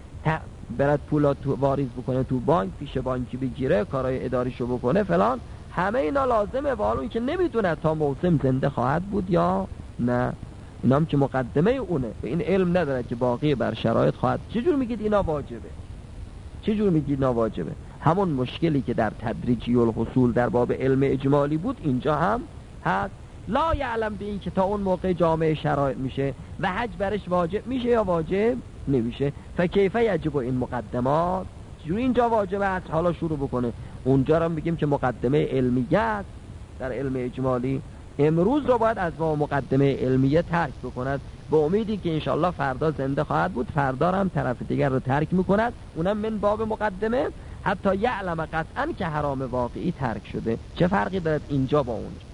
برد پولا تو واریز بکنه تو بانک، پیش بانکی بگیره، کارهای اداریشو بکنه فلان، همه اینا لازمه. و حالا این که نمیدونه تا موسم زنده خواهد بود یا نه، اینا هم که مقدمه اونه و این علم نداره که باقی بر شرایط خواهد. چجور میگید اینا واجبه؟ چجور میگید اینا واجبه؟ همون مشکلی که در تدریجی الحصول در باب علم اجمالی بود اینجا هم هست. لا یعلم به این که تا اون موقع جامعه شرایط میشه و حج برش واجب میشه یا واجب نمیشه. فکیف یجب این مقدمات، چجوری اینجا واجبه از حالا شروع بکنه؟ اونجا رو بگیم که مقدمه علمیت در علم اجمالی امروز رو باید از با مقدمه علمیه ترک بکند به امیدی که انشالله فردا زنده خواهد بود. فردا هم طرف دیگر رو ترک میکند، اونم من باب مقدمه، حتی یعلم قطعا که حرام واقعی ترک شده. چه فرقی دارد اینجا با اونجا؟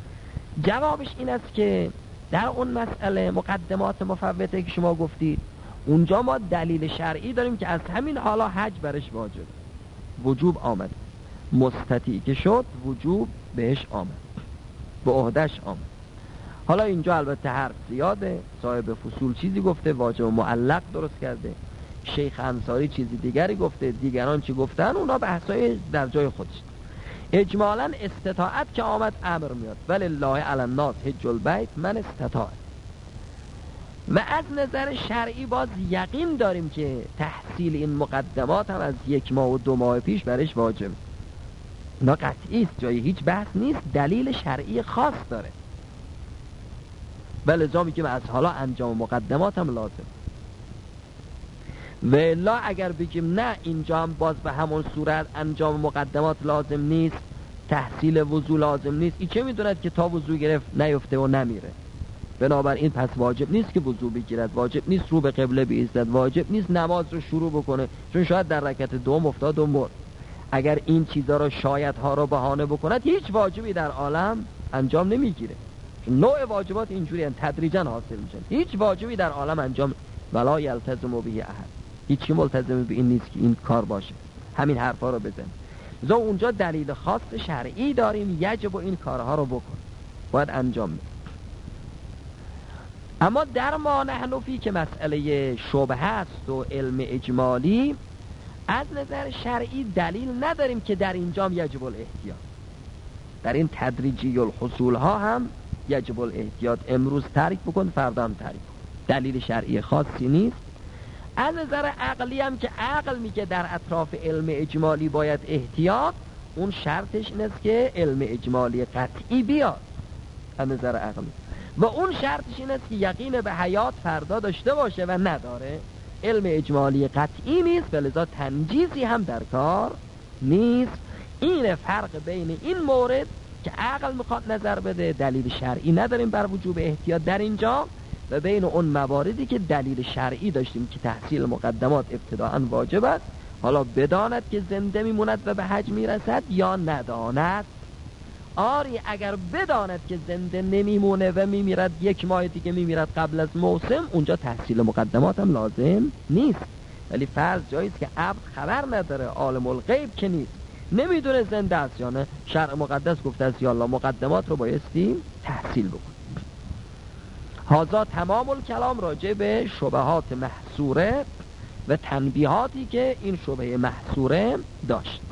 جوابش این است که در اون مسئله مقدمات مفوته که شما گفتید اونجا ما دلیل شرعی داریم که از همین حالا حج برش واجب، وجوب آمد، مستطیع که شد وجوب بهش آمد، به عهدش آمد. حالا اینجا البته حرف زیاده، صاحب فصول چیزی گفته، واجب معلق درست کرده، شیخ انصاری چیزی دیگری گفته، دیگران چی گفتن، اونا بحثای در جای خودش. اجمالا استطاعت که آمد امر میاد، ولی الله علی الناس حج البیت من استطاعت. و از نظر شرعی باز یقین داریم که تحصیل این مقدمات هم از یک ماه و دو ماه پیش برش واجب، اینا قطعی است، جای هیچ بحث نیست، دلیل شرعی خاص داره. ولی لزامی که از حالا انجام مقدمات هم لازم. و الا اگر بگیم نه اینجا هم باز به همون صورت انجام مقدمات لازم نیست، تحصیل وضو لازم نیست، این چه میدوند که تا وضو گرفت نیفته و نمیره، بنابراین پس واجب نیست که وضو بگیرد، واجب نیست رو به قبله بایستد، واجب نیست نماز رو شروع بکنه چون شاید در رکعت دوم افتاد و مرد. اگر این چیزا رو شاید ها رو بهانه بکند هیچ واجبی در عالم انجام نمیگیره، چون نوع واجبات اینجوری ان تدریجا حاصل میشن، هیچ واجبی در عالم انجام ولا یلتزم به احد، هیچی ملتزم به این نیست که این کار باشه. همین حرفا رو بزن. زو اونجا دلیل خاص شرعی داریم یجب این کارها رو بکن، باید انجام بده. اما در ما نحنفی که مسئله شبهه است و علم اجمالی، از نظر شرعی دلیل نداریم که در اینجام یجب الاحتیاط. در این تدریجی الحصول ها هم یجب الاحتیاط، امروز ترک بکن فردا هم ترک بکن، دلیل شرعی خاصی نیست. از نظر عقلی هم که عقل میگه در اطراف علم اجمالی باید احتیاط، اون شرطش این است که علم اجمالی قطعی بیاد از نظر عقلی، و اون شرطش این است که یقین به حیات فردا داشته باشه و نداره. علم اجمالی قطعی نیست، ولذا تنجیزی هم در کار نیست. این فرق بین این مورد که عقل میخواد نظر بده، دلیل شرعی نداریم بر وجوب احتیاط در اینجا، و بین اون مواردی که دلیل شرعی داشتیم که تحصیل مقدمات ابتداءً واجب است، حالا بداند که زنده میموند و به حج میرسد یا نداند. آری اگر بداند که زنده نمیمونه و میمیرد، یک ماه دیگه میمیرد قبل از موسم، اونجا تحصیل مقدمات هم لازم نیست. ولی فرض جاییست که عبد خبر نداره، عالم الغیب که نیست، نمیدونه زنده است یا نه، شرع مقدس گفته است یا الله مقدمات رو بایستی تحصیل بکن. هذا تمام الکلام راجع به شبهات محصوره و تنبیهاتی که این شبهه محصوره داشت.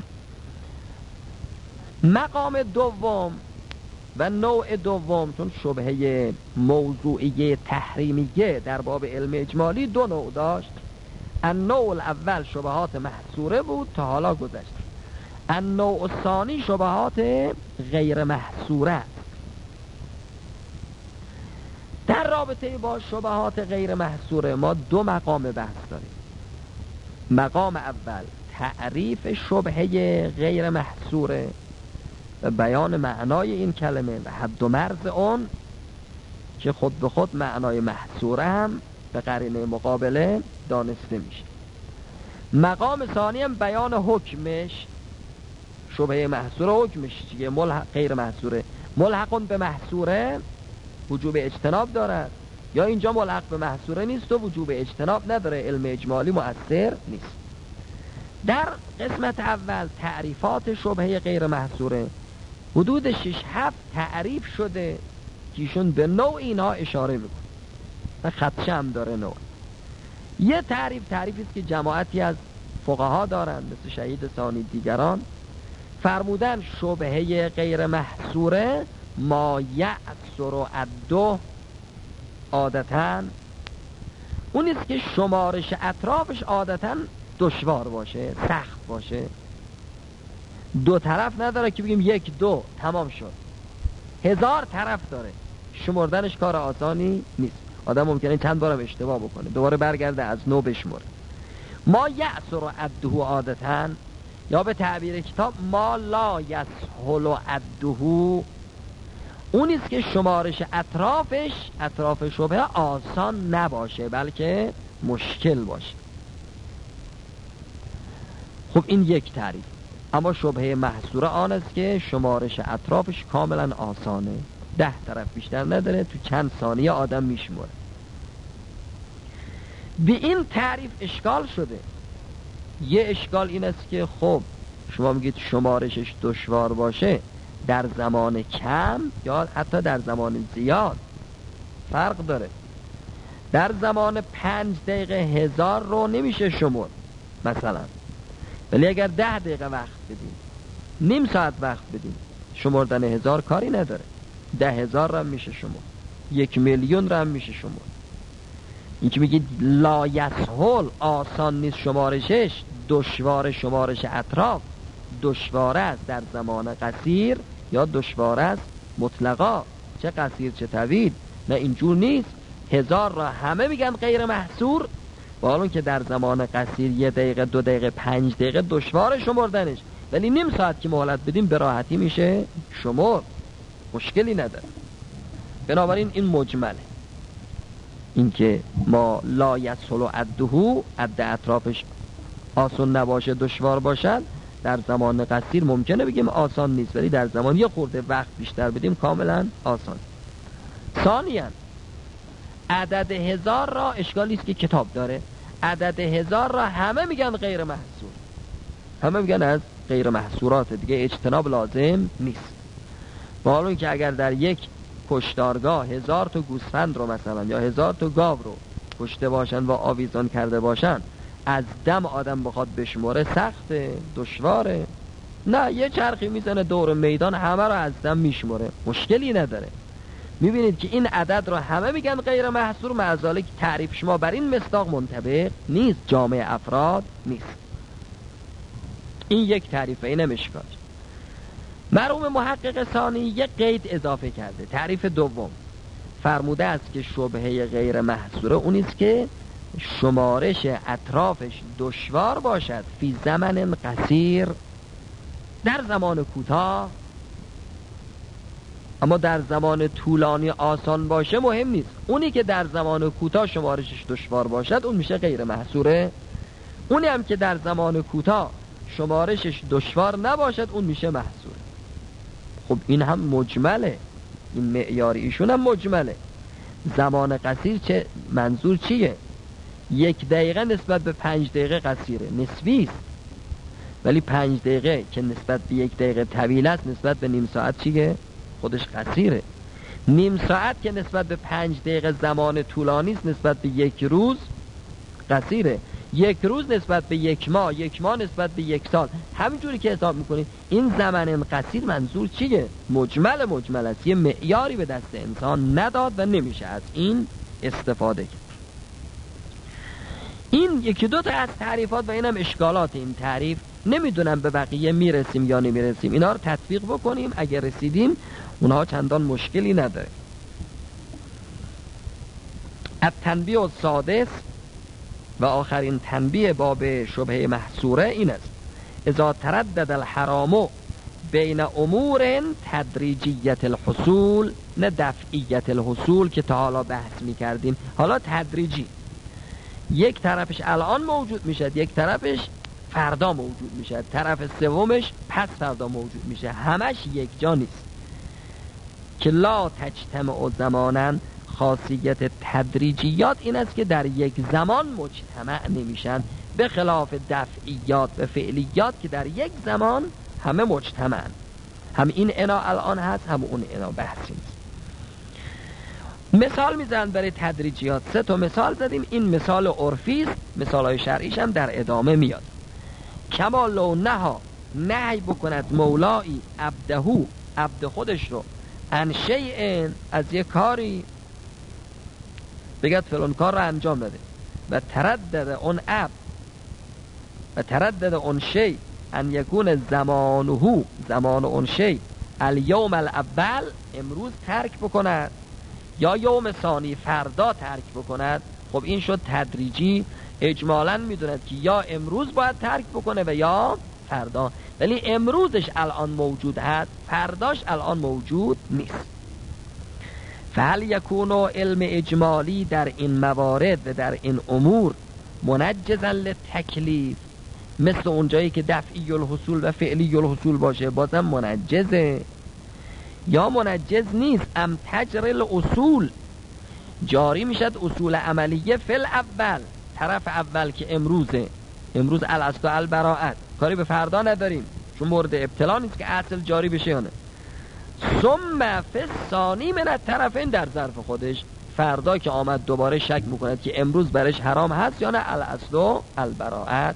مقام دوم و نوع دوم، چون شبهه موضوعی تحریمیه در باب علم اجمالی دو نوع داشت. النوع الاول شبهات محصوره بود تا حالا گذشت. النوع الثانی شبهات غیر محصوره. در رابطه با شبهات غیر محصوره ما دو مقام بحث داریم. مقام اول تعریف شبهه غیر محصوره و بیان معنای این کلمه و حد و مرز اون که خود به خود معنای محصوره هم به قرینه مقابله دانسته میشه. مقام ثانی هم بیان حکمش. شبهه محصوره حکمش چیه؟ ملحق غیر محصوره، ملحقون به محصوره وجوب اجتناب دارد، یا اینجا ملحق به محصوره نیست و وجوب اجتناب نداره، علم اجمالی مؤثر نیست. در قسمت اول تعریفات شبهه غیر محصوره حدود شش هفت تعریف شده که ایشون به نوع اینا اشاره میکنه و خدشه هم داره نوع. یه تعریف تعریفی است که جماعتی از فقها دارن مثل شهید ثانی دیگران، فرمودن شبهه غیر محصوره ما یعصر عده عادتاً، اون است که شمارش اطرافش عادتاً دشوار باشه، سخت باشه، دو طرف نداره که بگیم یک دو تمام شد، هزار طرف داره، شمردنش کار آسانی نیست. آدم ممکنه چند بارم اشتباه بکنه، دوباره برگرده از نو بشمره. ما یعصر عده عادتاً، یا به تعبیر کتاب ما لا یسهل عده، اون است که شمارش اطرافش، اطراف شبهه آسان نباشه بلکه مشکل باشه. خب این یک تعریف. اما شبهه محصوره آن است که شمارش اطرافش کاملا آسانه، ده طرف بیشتر نداره، تو چند ثانیه آدم میشموره. به این تعریف اشکال شده. یه اشکال این است که خب شما میگید شمارشش دشوار باشه، در زمان کم یا حتی در زمان زیاد فرق داره. در زمان پنج دقیقه هزار رو نمیشه شمر مثلا، ولی اگر ده دقیقه وقت بدیم، نیم ساعت وقت بدیم، شمردن هزار کاری نداره. ده هزار رو میشه شمر، یک میلیون رو میشه شمر. این که میگید لا یسهل آسان نیست شمارشش، دشوار شمارش اطراف، دشوار است در زمان قصیر یا دشوار است مطلقا، چه قصیر چه طویل، نه اینجور نیست. هزار را همه میگن غیر محصور، با حالون که در زمان قصیر یه دقیقه دو دقیقه پنج دقیقه دشوار شمردنش، ولی نیم ساعت که مهلت بدیم به راحتی میشه شمر، مشکلی نداره. بنابراین این مجمله، این که ما لا یسهل عده، عد اطرافش آسان نباشه دشوار باشد، در زمان قصیر ممکنه بگیم آسان نیست، ولی در زمان یه خورده وقت بیشتر بدیم کاملا آسان. ثانیاً عدد هزار را اشکالی است که کتاب داره، عدد هزار را همه میگن غیر محصور، همه میگن از غیر محصورات دیگه، اجتناب لازم نیست. معلومه که اگر در یک کشتارگاه هزار تا گوسفند رو مثلا یا هزار تا گاو رو کشته باشن و آویزان کرده باشن، از دم آدم بخواد بشموره سخته، دشواره. نه، یه چرخی میزنه دور میدان همه رو از دم میشموره، مشکلی نداره. میبینید که این عدد رو همه میگن غیر محصور، مع ذالک تعریف شما بر این مصداق منطبق نیست، جامع افراد نیست. این یک تعریفه، اینم اشکال. مرحوم محقق ثانی یک قید اضافه کرده. تعریف دوم فرموده است که شبهه غیر محصوره اونیست که شمارش اطرافش دشوار باشد فی زمن قصیر، در زمان کوتاه، اما در زمان طولانی آسان باشه مهم نیست. اونی که در زمان کوتاه شمارشش دشوار باشد اون میشه غیر محصوره، اونی هم که در زمان کوتاه شمارشش دشوار نباشد اون میشه محصوره. خب این هم مجمله، این معیار ایشون هم مجمله. زمان قصیر چه منظور چیه؟ یک دقیقه نسبت به پنج دقیقه قصیره، نسبی است. ولی پنج دقیقه که نسبت به یک دقیقه طویل است نسبت به نیم ساعت چیه؟ خودش قصیره. نیم ساعت که نسبت به پنج دقیقه زمان طولانی است نسبت به یک روز قصیره. یک روز نسبت به یک ماه، یک ماه نسبت به یک سال. همینجوری که حساب میکنید این زمان قصیر منظور چیه؟ مجمل مجمل است، یه معیاری به دست انسان نداد و نمیشه از این استفاده کرد. این یکی دو تا از تعریفات و اینم اشکالات این تعریف. نمیدونم به بقیه میرسیم یا نمیرسیم، اینا رو تطبیق بکنیم، اگر رسیدیم اونها چندان مشکلی نداره. التنبیه السادس و آخرین تنبیه باب شبهه محصوره این است: اذا تردد الحرام بین امور تدریجیت الحصول، نه دفعیت الحصول که تا حالا بحث میکردیم، حالا تدریجی، یک طرفش الان موجود میشد، یک طرفش فردا موجود میشد، طرف سومش پس فردا موجود میشه، همش یک جا نیست. که لا تجتمع زمانن، خاصیت تدریجیات این است که در یک زمان مجتمع نمیشن، به خلاف دفعیات و فعلیات که در یک زمان همه مجتمعن. هم این انا الان هست، هم اون انا بحثی نیست. مثال میزنن برای تدریجیات، سه تا مثال زدیم. این مثال عرفی است، مثالای شرعیش هم در ادامه میاد. کما لو نها، نهی بکند مولایی عبدهو، عبد خودش رو، ان شیء، از یک کاری، بگد فلان کار رو انجام بده، و تردد اون عبد و تردد اون شیء ان یکون زمانهو، زمان اون شیء الیوم الاول، امروز ترک بکند، یا یوم ثانی، فردا ترک بکند. خب این شد تدریجی. اجمالاً میدوند که یا امروز باید ترک بکنه و یا فردا، ولی امروزش الان موجود هست، فرداش الان موجود نیست. فهل یکون علم اجمالی در این موارد و در این امور منجزا للتکلیف، مثل اونجایی که دفعی الحصول و فعلی الحصول باشه بازم منجزه، یا منجز نیست؟ ام تجری الاصول، جاری میشد اصول عملیه فی الاول، طرف اول که امروزه، امروز الاصل و البراءت، کاری به فردا نداریم چون مورد ابتلا نیست که اصل جاری بشه یا نه. ثم فی الثانی من الطرفین، در ظرف خودش فردا که آمد دوباره شک میکند که امروز برش حرام هست یا نه، الاصل و البراءت.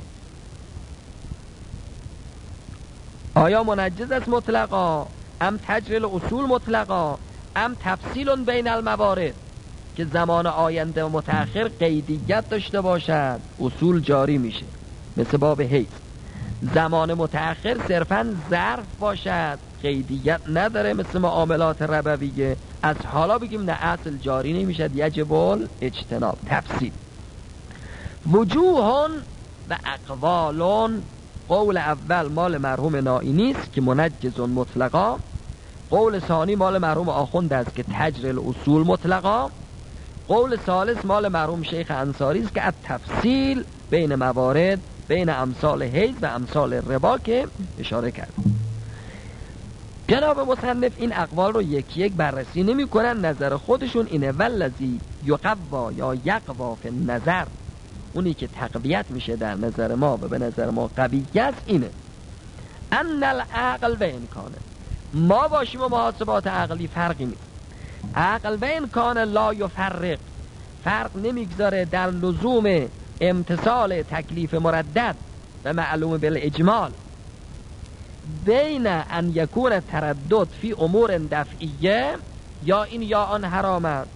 آیا منجز است مطلقا، ام تجری الاصول مطلقا، ام تفصیل بین الموارد، که زمان آینده و متأخر قیدیت داشته باشد، اصول جاری میشه مثل باب حیض. زمان متأخر صرفاً ظرف باشد، قیدیت نداره مثل معاملات ربویه. از حالا بگیم نه اصل جاری نمیشد، یجب الاجتناب. تفصیل وجوهون و اقوالون، قول اول مال مرحوم نائینی است که منجز مطلقا، قول ثانی مال مرحوم آخوند است که تجری الاصول مطلقا، قول ثالث مال مرحوم شیخ انصاری است که التفصیل بین موارد، بین امثال حیض و امثال ربا که اشاره کرد. جناب مصنف این اقوال رو یکی یک بررسی نمی کنن، نظر خودشون اینه: والذی یقوا یا یقوا فی النظر، اونی که تقویت میشه در نظر ما و به نظر ما قویه است، اینه ان العقل و امکانه، ما باشیم و محاسبات عقلی فرقی نیست. عقل و امکانه لا یفرق، فرق نمیگذاره در لزوم امتصال تکلیف مردد و معلوم بالاجمال بین ان یکون تردد فی امور دفعیه یا این یا آن حرام است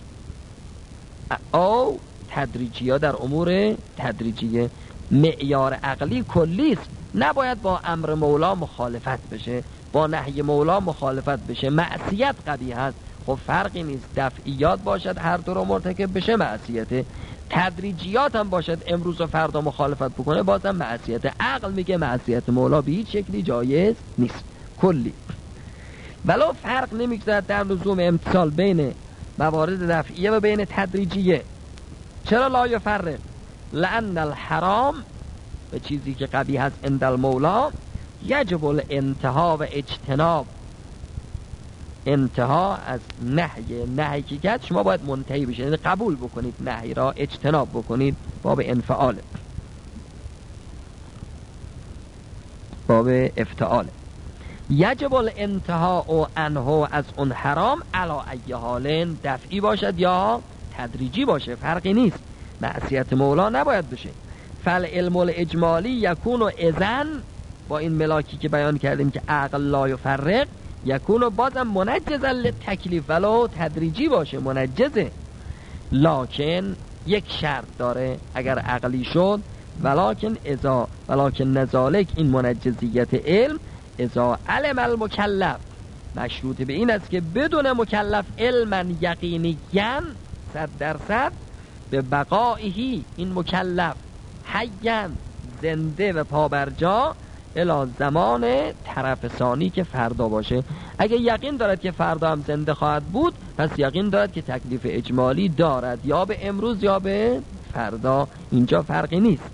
او تدریجیه در امور تدریجیه. معیار عقلی کلی است، نباید با امر مولا مخالفت بشه، با نهی مولا مخالفت بشه. معصیت قبیح است، خب فرقی نیست، دفعیات باشد هر دو رو مرتکب بشه معصیته، تدریجیات هم باشد امروز و فردا مخالفت بکنه بازم معصیته. عقل میگه معصیت مولا به هیچ شکلی جایز نیست کلی، ولو فرق نمیگذارد در لزوم امتصال بین موارد دفعیه و بین تدریجیه. چرا لا یفرق؟ لأن الحرام به چیزی که قبیح هست عند المولا یجب الانتها و اجتناب، انتها از نهی، نهی که کرد شما باید منتهی بشید، یعنی قبول بکنید نهی را، اجتناب بکنید، باب انفعال، باب افتعال. یجب الانتها عنه از اون حرام علی ای حال، دفعی باشد یا تدریجی باشه فرقی نیست، معصیت مولا نباید بشه. فالعلم الاجمالی یکون اذن، با این ملاکی که بیان کردیم که عقل لا یفرق، یکون بازم منجزا للتکلیف ولو تدریجی باشه منجزه، لکن یک شرط داره اگر عقلی شد، ولکن اذا ولکن نزالک، این منجزیت علم اذا علم المکلف، مشروط به این است که بدون مکلف علما یقینیاً صد درصد به بقائهی، این مکلف حیاً زنده و پابرجا الی زمان طرف ثانی که فردا باشه. اگه یقین دارد که فردا هم زنده خواهد بود پس یقین دارد که تکلیف اجمالی دارد یا به امروز یا به فردا، اینجا فرقی نیست،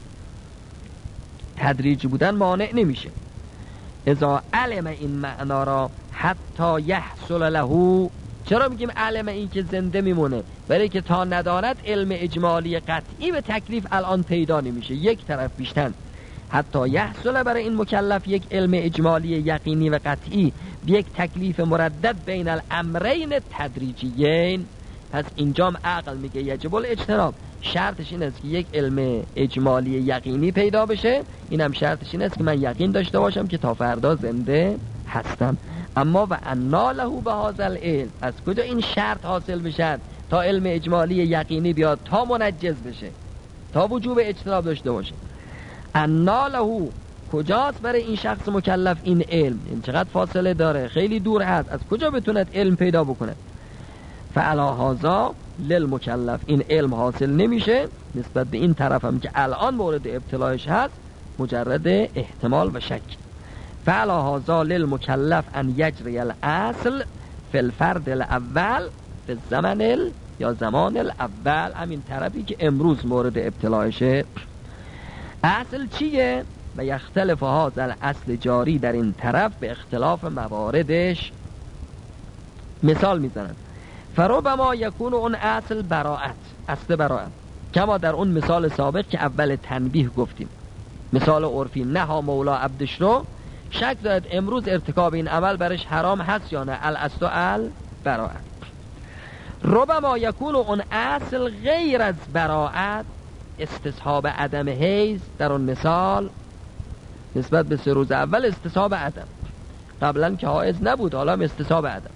تدریجی بودن مانع نمیشه. اذا علم این معنا را حتی یحصل له، چرا میگیم علم این که زنده میمونه؟ برای که تا نداند علم اجمالی قطعی به تکلیف الان پیدا نمیشه، یک طرف بیشتر. حتی یحصل برای این مکلف یک علم اجمالی یقینی و قطعی به یک تکلیف مردد بین الامرین تدریجیین. پس اینجام عقل میگه یجب الاجتناب، شرطش این است که یک علم اجمالی یقینی پیدا بشه، اینم شرطش این است که من یقین داشته باشم که تا فردا زنده هستم. اما و انا له به هذا العلم، از کجا این شرط حاصل بشه تا علم اجمالی یقینی بیاد، تا منجز بشه، تا وجوب اجتناب داشته باشه؟ انا له کجاست برای این شخص مکلف این علم؟ این چقدر فاصله داره، خیلی دور هست، از کجا بتوند علم پیدا بکنه؟ فعلا هذا للمکلف، این علم حاصل نمیشه نسبت به این طرف هم که الان مورد ابتلاش هست، مجرد احتمال و شک. فعلا هذا للمکلف ان یجری الاصل فی الفرد الاول فی الزمن ال... یا زمان الاول، همین طرفی که امروز مورد ابتلاشه. اصل چیه؟ و یختلف هذا الاصل جاری در این طرف به اختلاف مواردش. مثال میزنن فربما یکون اون اصل براءت، اصل براءت، کما در اون مثال سابق که اول تنبیه گفتیم، مثال عرفی نها مولا عبدش رو، شک دارد امروز ارتکاب این عمل برش حرام هست یا نه، الاصل البراءت. ربما یکون اون اصل غیر از براءت، استصحاب عدم حیز، در اون مثال نسبت به سه روز اول استصحاب عدم، قبلا که حائز نبود حالا هم استصحاب عدم.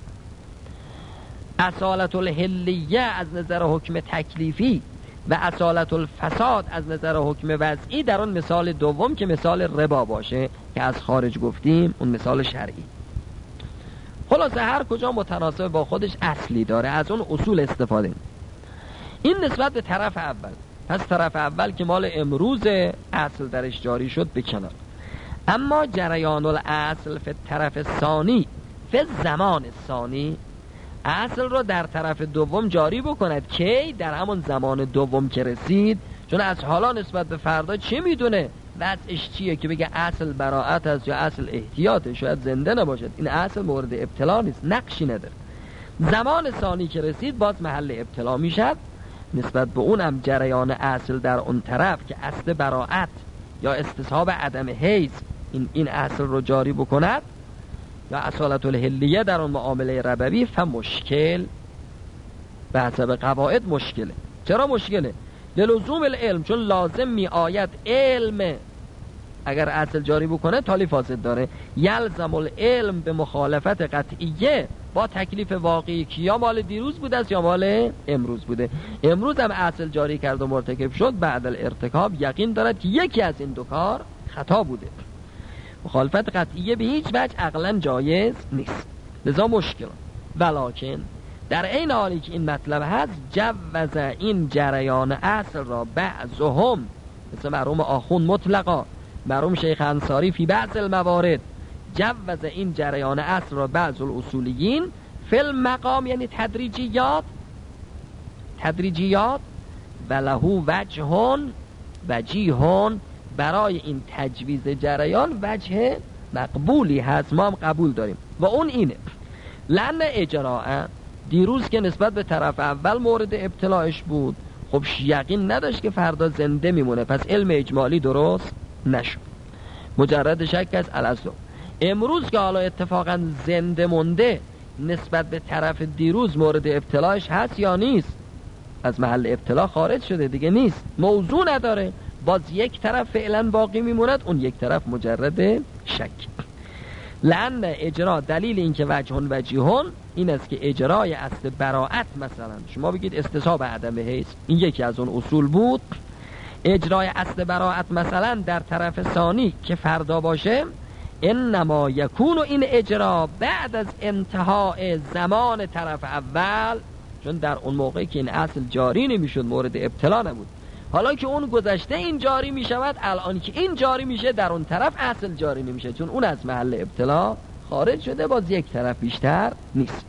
اصالت الحلیه از نظر حکم تکلیفی و اصالت الفساد از نظر حکم وضعی در اون مثال دوم که مثال ربا باشه که از خارج گفتیم، اون مثال شرعی. خلاصه هر کجا متناسب با خودش اصلی داره، از اون اصول استفاده. این نسبت به طرف اول. پس طرف اول که مال امروز اصل درش جاری شد به کنار. اما جریان الاصل فی طرف ثانی فی زمان ثانی، اصل رو در طرف دوم جاری بکند که در همون زمان دوم که رسید، چون از حالا نسبت به فردا چه میدونه وضعش چیه که بگه اصل براءت است یا اصل احتیاطه، شاید زنده نباشد، این اصل مورد ابتلا نیست، نقشی نداره. زمان ثانی که رسید باز محل ابتلا میشد، نسبت به اونم جریان اصل در اون طرف که اصل براعت یا استصحاب عدم حیز این این اصل رو جاری بکند یا اصالت الحلیه در اون معامله ربوی، فمشکل به حسب قواعد مشکله. چرا مشکله؟ للزوم العلم، چون لازم می آید علم اگر اصل جاری بکنه تالی فاسد داره. یلزم العلم به مخالفت قطعیه با تکلیف واقعی که یا مال دیروز بوده است یا مال امروز بوده. امروز هم اصل جاری کرد و مرتکب شد، بعد الارتکاب یقین دارد که یکی از این دو کار خطا بوده. مخالفت قطعیه به هیچ وجه عقلا جایز نیست، لذا مشکل. ولکن در این حالی که این مطلب هست، جوز این جریان اصل را بعضهم، مثل مرحوم آخون مطلقا، مرحوم شیخ انصاری فی بعض الموارد، جوز این جریان اصل را بعض الاصولیین فی المقام، یعنی تدریجیات تدریجیات و لهو وجهون وجیهون، برای این تجویز جریان وجه مقبولی هست، ما هم قبول داریم و اون اینه لأن اجراء، دیروز که نسبت به طرف اول مورد ابتلاعش بود، خب یقین نداشت که فردا زنده میمونه، پس علم اجمالی درست نشد، مجرد شک از الاصل. امروز که حالا اتفاقا زنده مونده، نسبت به طرف دیروز مورد ابتلاعش هست یا نیست؟ از محل ابتلا خارج شده دیگه، نیست، موضوع نداره، باز یک طرف فعلا باقی میموند، اون یک طرف مجرد شک. لأن اجرا، دلیل این که وجهون وجیهون این است که اجرای اصل براعت، مثلا شما بگید استصحاب عدم حیز، این یکی از اون اصول بود، اجرای اصل براعت مثلا در طرف ثانی که فردا باشه، انما یکون این اجرا بعد از انتهای زمان طرف اول، چون در اون موقعی که این اصل جاری نمیشد مورد ابتلا نبود، حالا که اون گذشته این جاری می شود، الان که این جاری میشه در اون طرف اصل جاری نمیشه، چون اون از محل ابتلا خارج شده، باز یک طرف بیشتر نیست.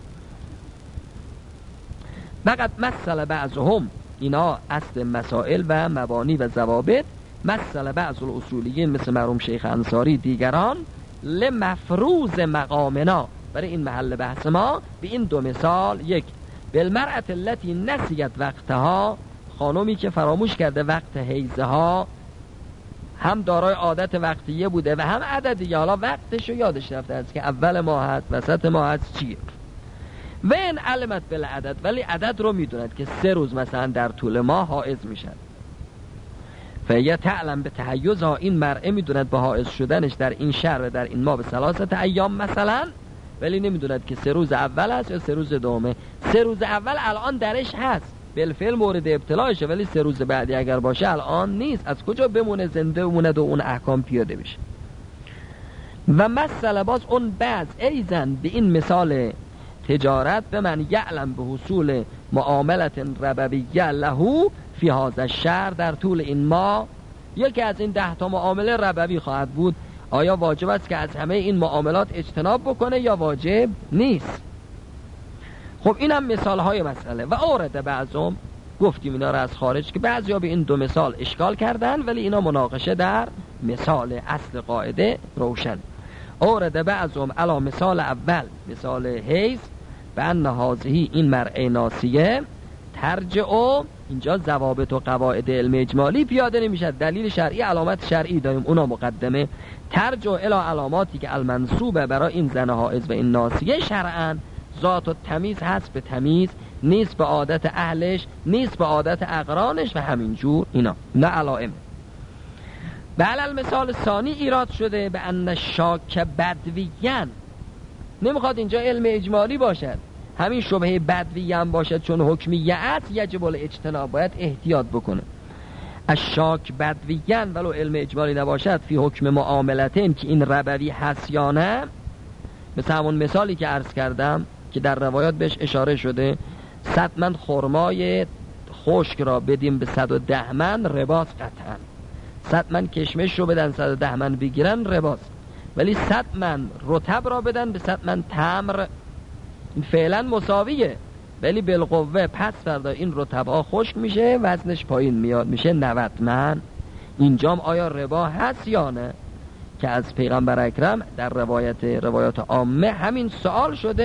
فقط مسئله بعضهم، اینا اصل مسائل و مبانی و ضوابط، مسئله بعض الاصولیین مثل مرحوم شیخ انصاری دیگران، لمفروض مقامنا، برای این محل بحث ما به این دو مثال، یک بالمرأة التي نسیت وقتها، خانومی که فراموش کرده وقت حیضه ها، هم دارای عادت وقتیه بوده و هم عددی، حالا وقتشو یادش رفته است که اول ماه هست، وسط ماه هست، چیه. و این علمت بالعدد، ولی عدد رو میدوند که سه روز مثلا در طول ماه حائض میشن، فیه تعلم به تحیزها، این مرئه میدوند به حائض شدنش در این شهر و در این ماه به ثلاثت ایام مثلا، ولی نمیدوند که سه روز اول هست یا سه روز دومه. سه روز اول الان درش هست، بالفعل مورد ابتلاشه، ولی سه روز بعدی اگر باشه الان نیست، از کجا بمونه زنده بمونه و اون احکام پیاده بشه. و مثلا باز اون بعض ایزن به این مثال تجارت، به من یعلم به حصول معاملت ربویه لهو فی هذا الشهر، در طول این ماه یکی از این ده تا معامله ربوی خواهد بود، آیا واجب است که از همه این معاملات اجتناب بکنه یا واجب نیست؟ خب اینم مثال های مسئله. و اورد بعضم، گفتیم اینا را از خارج که بعضیا به این دو مثال اشکال کردن، ولی اینا مناقشه در مثال اصل قاعده روشن. اورد بعضم علا مثال اول، مثال حیض، به ان هذه این مرء ناسیه ترجع، اینجا ضوابط و قواعد علم اجمالی پیاده نمیشه، دلیل شرعی علامت شرعی داریم، اونا مقدمه، ترجع الی علاماتی که المنصوبه برای این زن حائض و این ناسیه شرعا، ذات و تمیز هست به تمیز، نیست به عادت اهلش، نیست به عادت اقرانش و همینجور اینا، نه علائم. بله المثال ثانی ایراد شده به ان شاک بدویین، نمیخواد اینجا علم اجمالی باشد، همین شبهه بدویین باشد، چون حکمیه است یجب الاجتناب، باید احتیاط بکنه. الشاک بدویین ولو علم اجمالی نباشد فی حکم معاملتین، که این ربوی هست یا نه، مثل همون مثالی که عرض کردم که در روایات بهش اشاره شده، صد من خرمای خشک را بدیم به صد و ده من رباس قطعا، صد من کشمش رو بدن صد و ده من بگیرن رباس، ولی صد من رطب را بدن به صد من تمر، این فعلا مساویه، ولی بالقوه پس فردا این رطب ها خشک میشه، وزنش پایین میاد، میشه نود من. اینجام آیا ربا هست یا نه؟ که از پیغمبر اکرم در روایت روایات عامه همین سوال شده،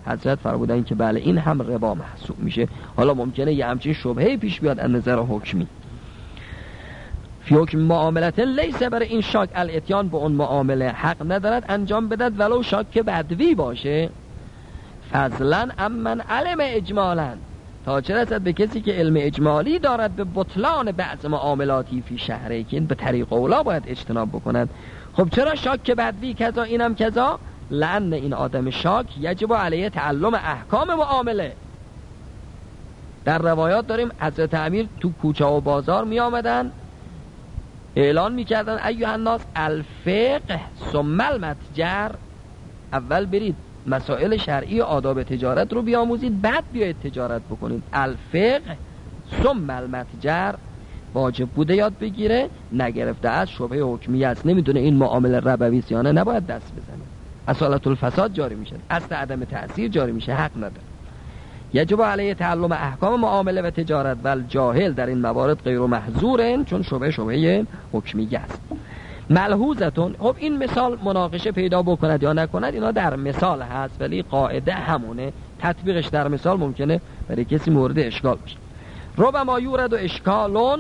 حضرت فرمودن که بله این هم ربا محسوب میشه. حالا ممکنه یه همچین شبهه پیش بیاد از نظر حکمی. فی حکم معاملت لیس، برای این شاک الاتیان به اون معامله حق ندارد انجام بدد ولو شاک بدوی باشه. فضلا امن علم اجمالا، تا چه رسد به کسی که علم اجمالی دارد به بطلان بعض معاملاتی فی شهره، که این به طریق اولا باید اجتناب بکنند. خب چرا شاک بدوی کذا اینم کذا؟ لأن این آدم شاک یجب علیه تعلم احکام معامله. در روایات داریم حضرت امیر تو کوچه و بازار می آمدن اعلان می کردن ایها الناس الفقه ثم المتجر، اول برید مسائل شرعی و آداب تجارت رو بیاموزید بعد بیایید تجارت بکنید. الفقه ثم المتجر واجب بوده یاد بگیره، نگرفته از شبهه حکمی است، نمیدونه این معامله ربوی است یا نه، نباید دست بزنه. اصالت الفساد جاری میشه، اصل عدم تأثیر جاری میشه، حق نداره. یجب علیه تعلم احکام معامله و تجارت و الجاهل در این موارد غیر محظورن، چون شبهه شبهه حکمی است. ملحوظتون، خب این مثال مناقشه پیدا بکند یا نکند اینا در مثال هست، ولی قاعده همونه، تطبیقش در مثال ممکنه برای کسی مورد اشکال بشه. ربما یورد و اشکالون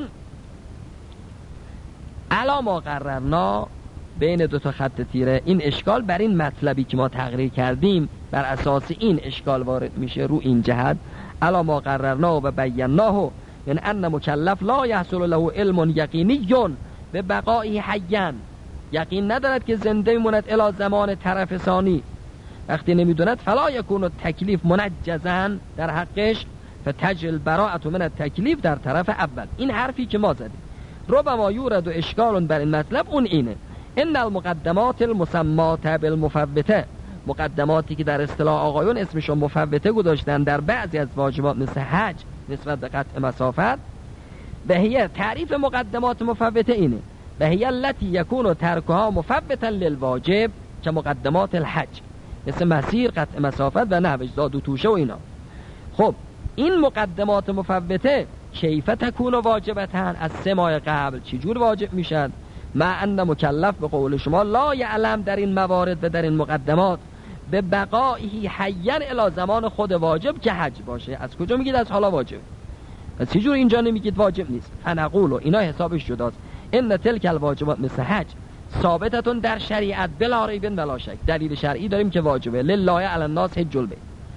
علا ما قررنا، بین دو تا خط تیره این اشکال بر این مطلبی که ما تقریر کردیم بر اساس این اشکال وارد میشه رو این جهت. علا ما قررنا و بیناه، یعنی ان مکلف لا یحصل له علم یقینی به بقایی حیان، یقین ندارد که زنده میموند الی زمان طرف ثانی. وقتی نمیدوند فلا یکون تکلیف منجزن در حقش، فتجل براءت من التکلیف در طرف اول. این حرفی که ما زدیم ربما یورد و اشکال بر این مطلب اون اینه، ان المقدمات المسمات بالمفوته، مقدماتی که در اصطلاح آقایون اسمشون مفوته گذاشتن در بعضی از واجبات مثل حج نسبت به قطع مسافت، و هي تعریف مقدمات مفوته اینه، و هي التي يكون ترکها مفوتا للواجب که مقدمات الحج مثل مسیر، قطع مسافت و نحوش، زاد و توشه و اینا. خب این مقدمات مفوته کیف تکون واجبتن، از سه ماه قبل چجور واجب میشن؟ مع ان مکلف به قول شما لا یعلم در این موارد و در این مقدمات به بقایی حیان الی زمان خود واجب که حج باشه. از کجا میگید از حالا واجب؟ از چجور اینجا نمیگید واجب نیست؟ فنقول، اینا حسابش جداست، ان تلک الواجبات مثل حج ثابتتون در شریعت بلا ریب ولا شک، دلیل شرعی داریم که واجبه، لله علی الناس حج البیت.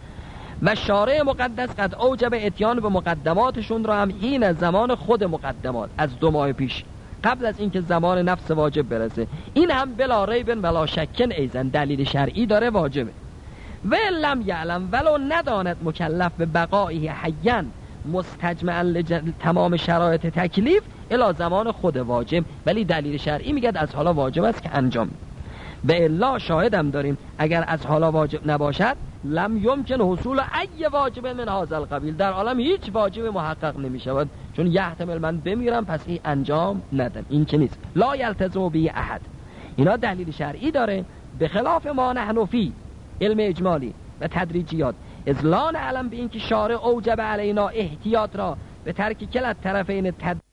و شارع مقدس قد اوجب اتیان به مقدماتشون رو هم این زمان خود مقدمات، از دو ماه پیش قبل از اینکه زمان نفس واجب برسه، این هم بلا ریب ولا شکن ایزن دلیل شرعی داره واجبه. و لم یعلم، ولو نداند مکلف به بقایی حیان مستجمعا لجل تمام شرایط تکلیف الی زمان خود واجب، ولی دلیل شرعی میگه از حالا واجب است که انجام. به الا شاهدم داریم اگر از حالا واجب نباشد لم یمکن حصول ای واجب من هذا القبیل، در عالم هیچ واجب محقق نمیشود، چون یحتمل من بمیرم پس این انجام ندم. این که نیست، لا یلتزم به احد، اینا دلیل شرعی داره، به خلاف ما نحن فی علم اجمالی و تدریجیات. از لا نعلم به این که شارع اوجب علینا احتیاط را به ترک کل طرفین تد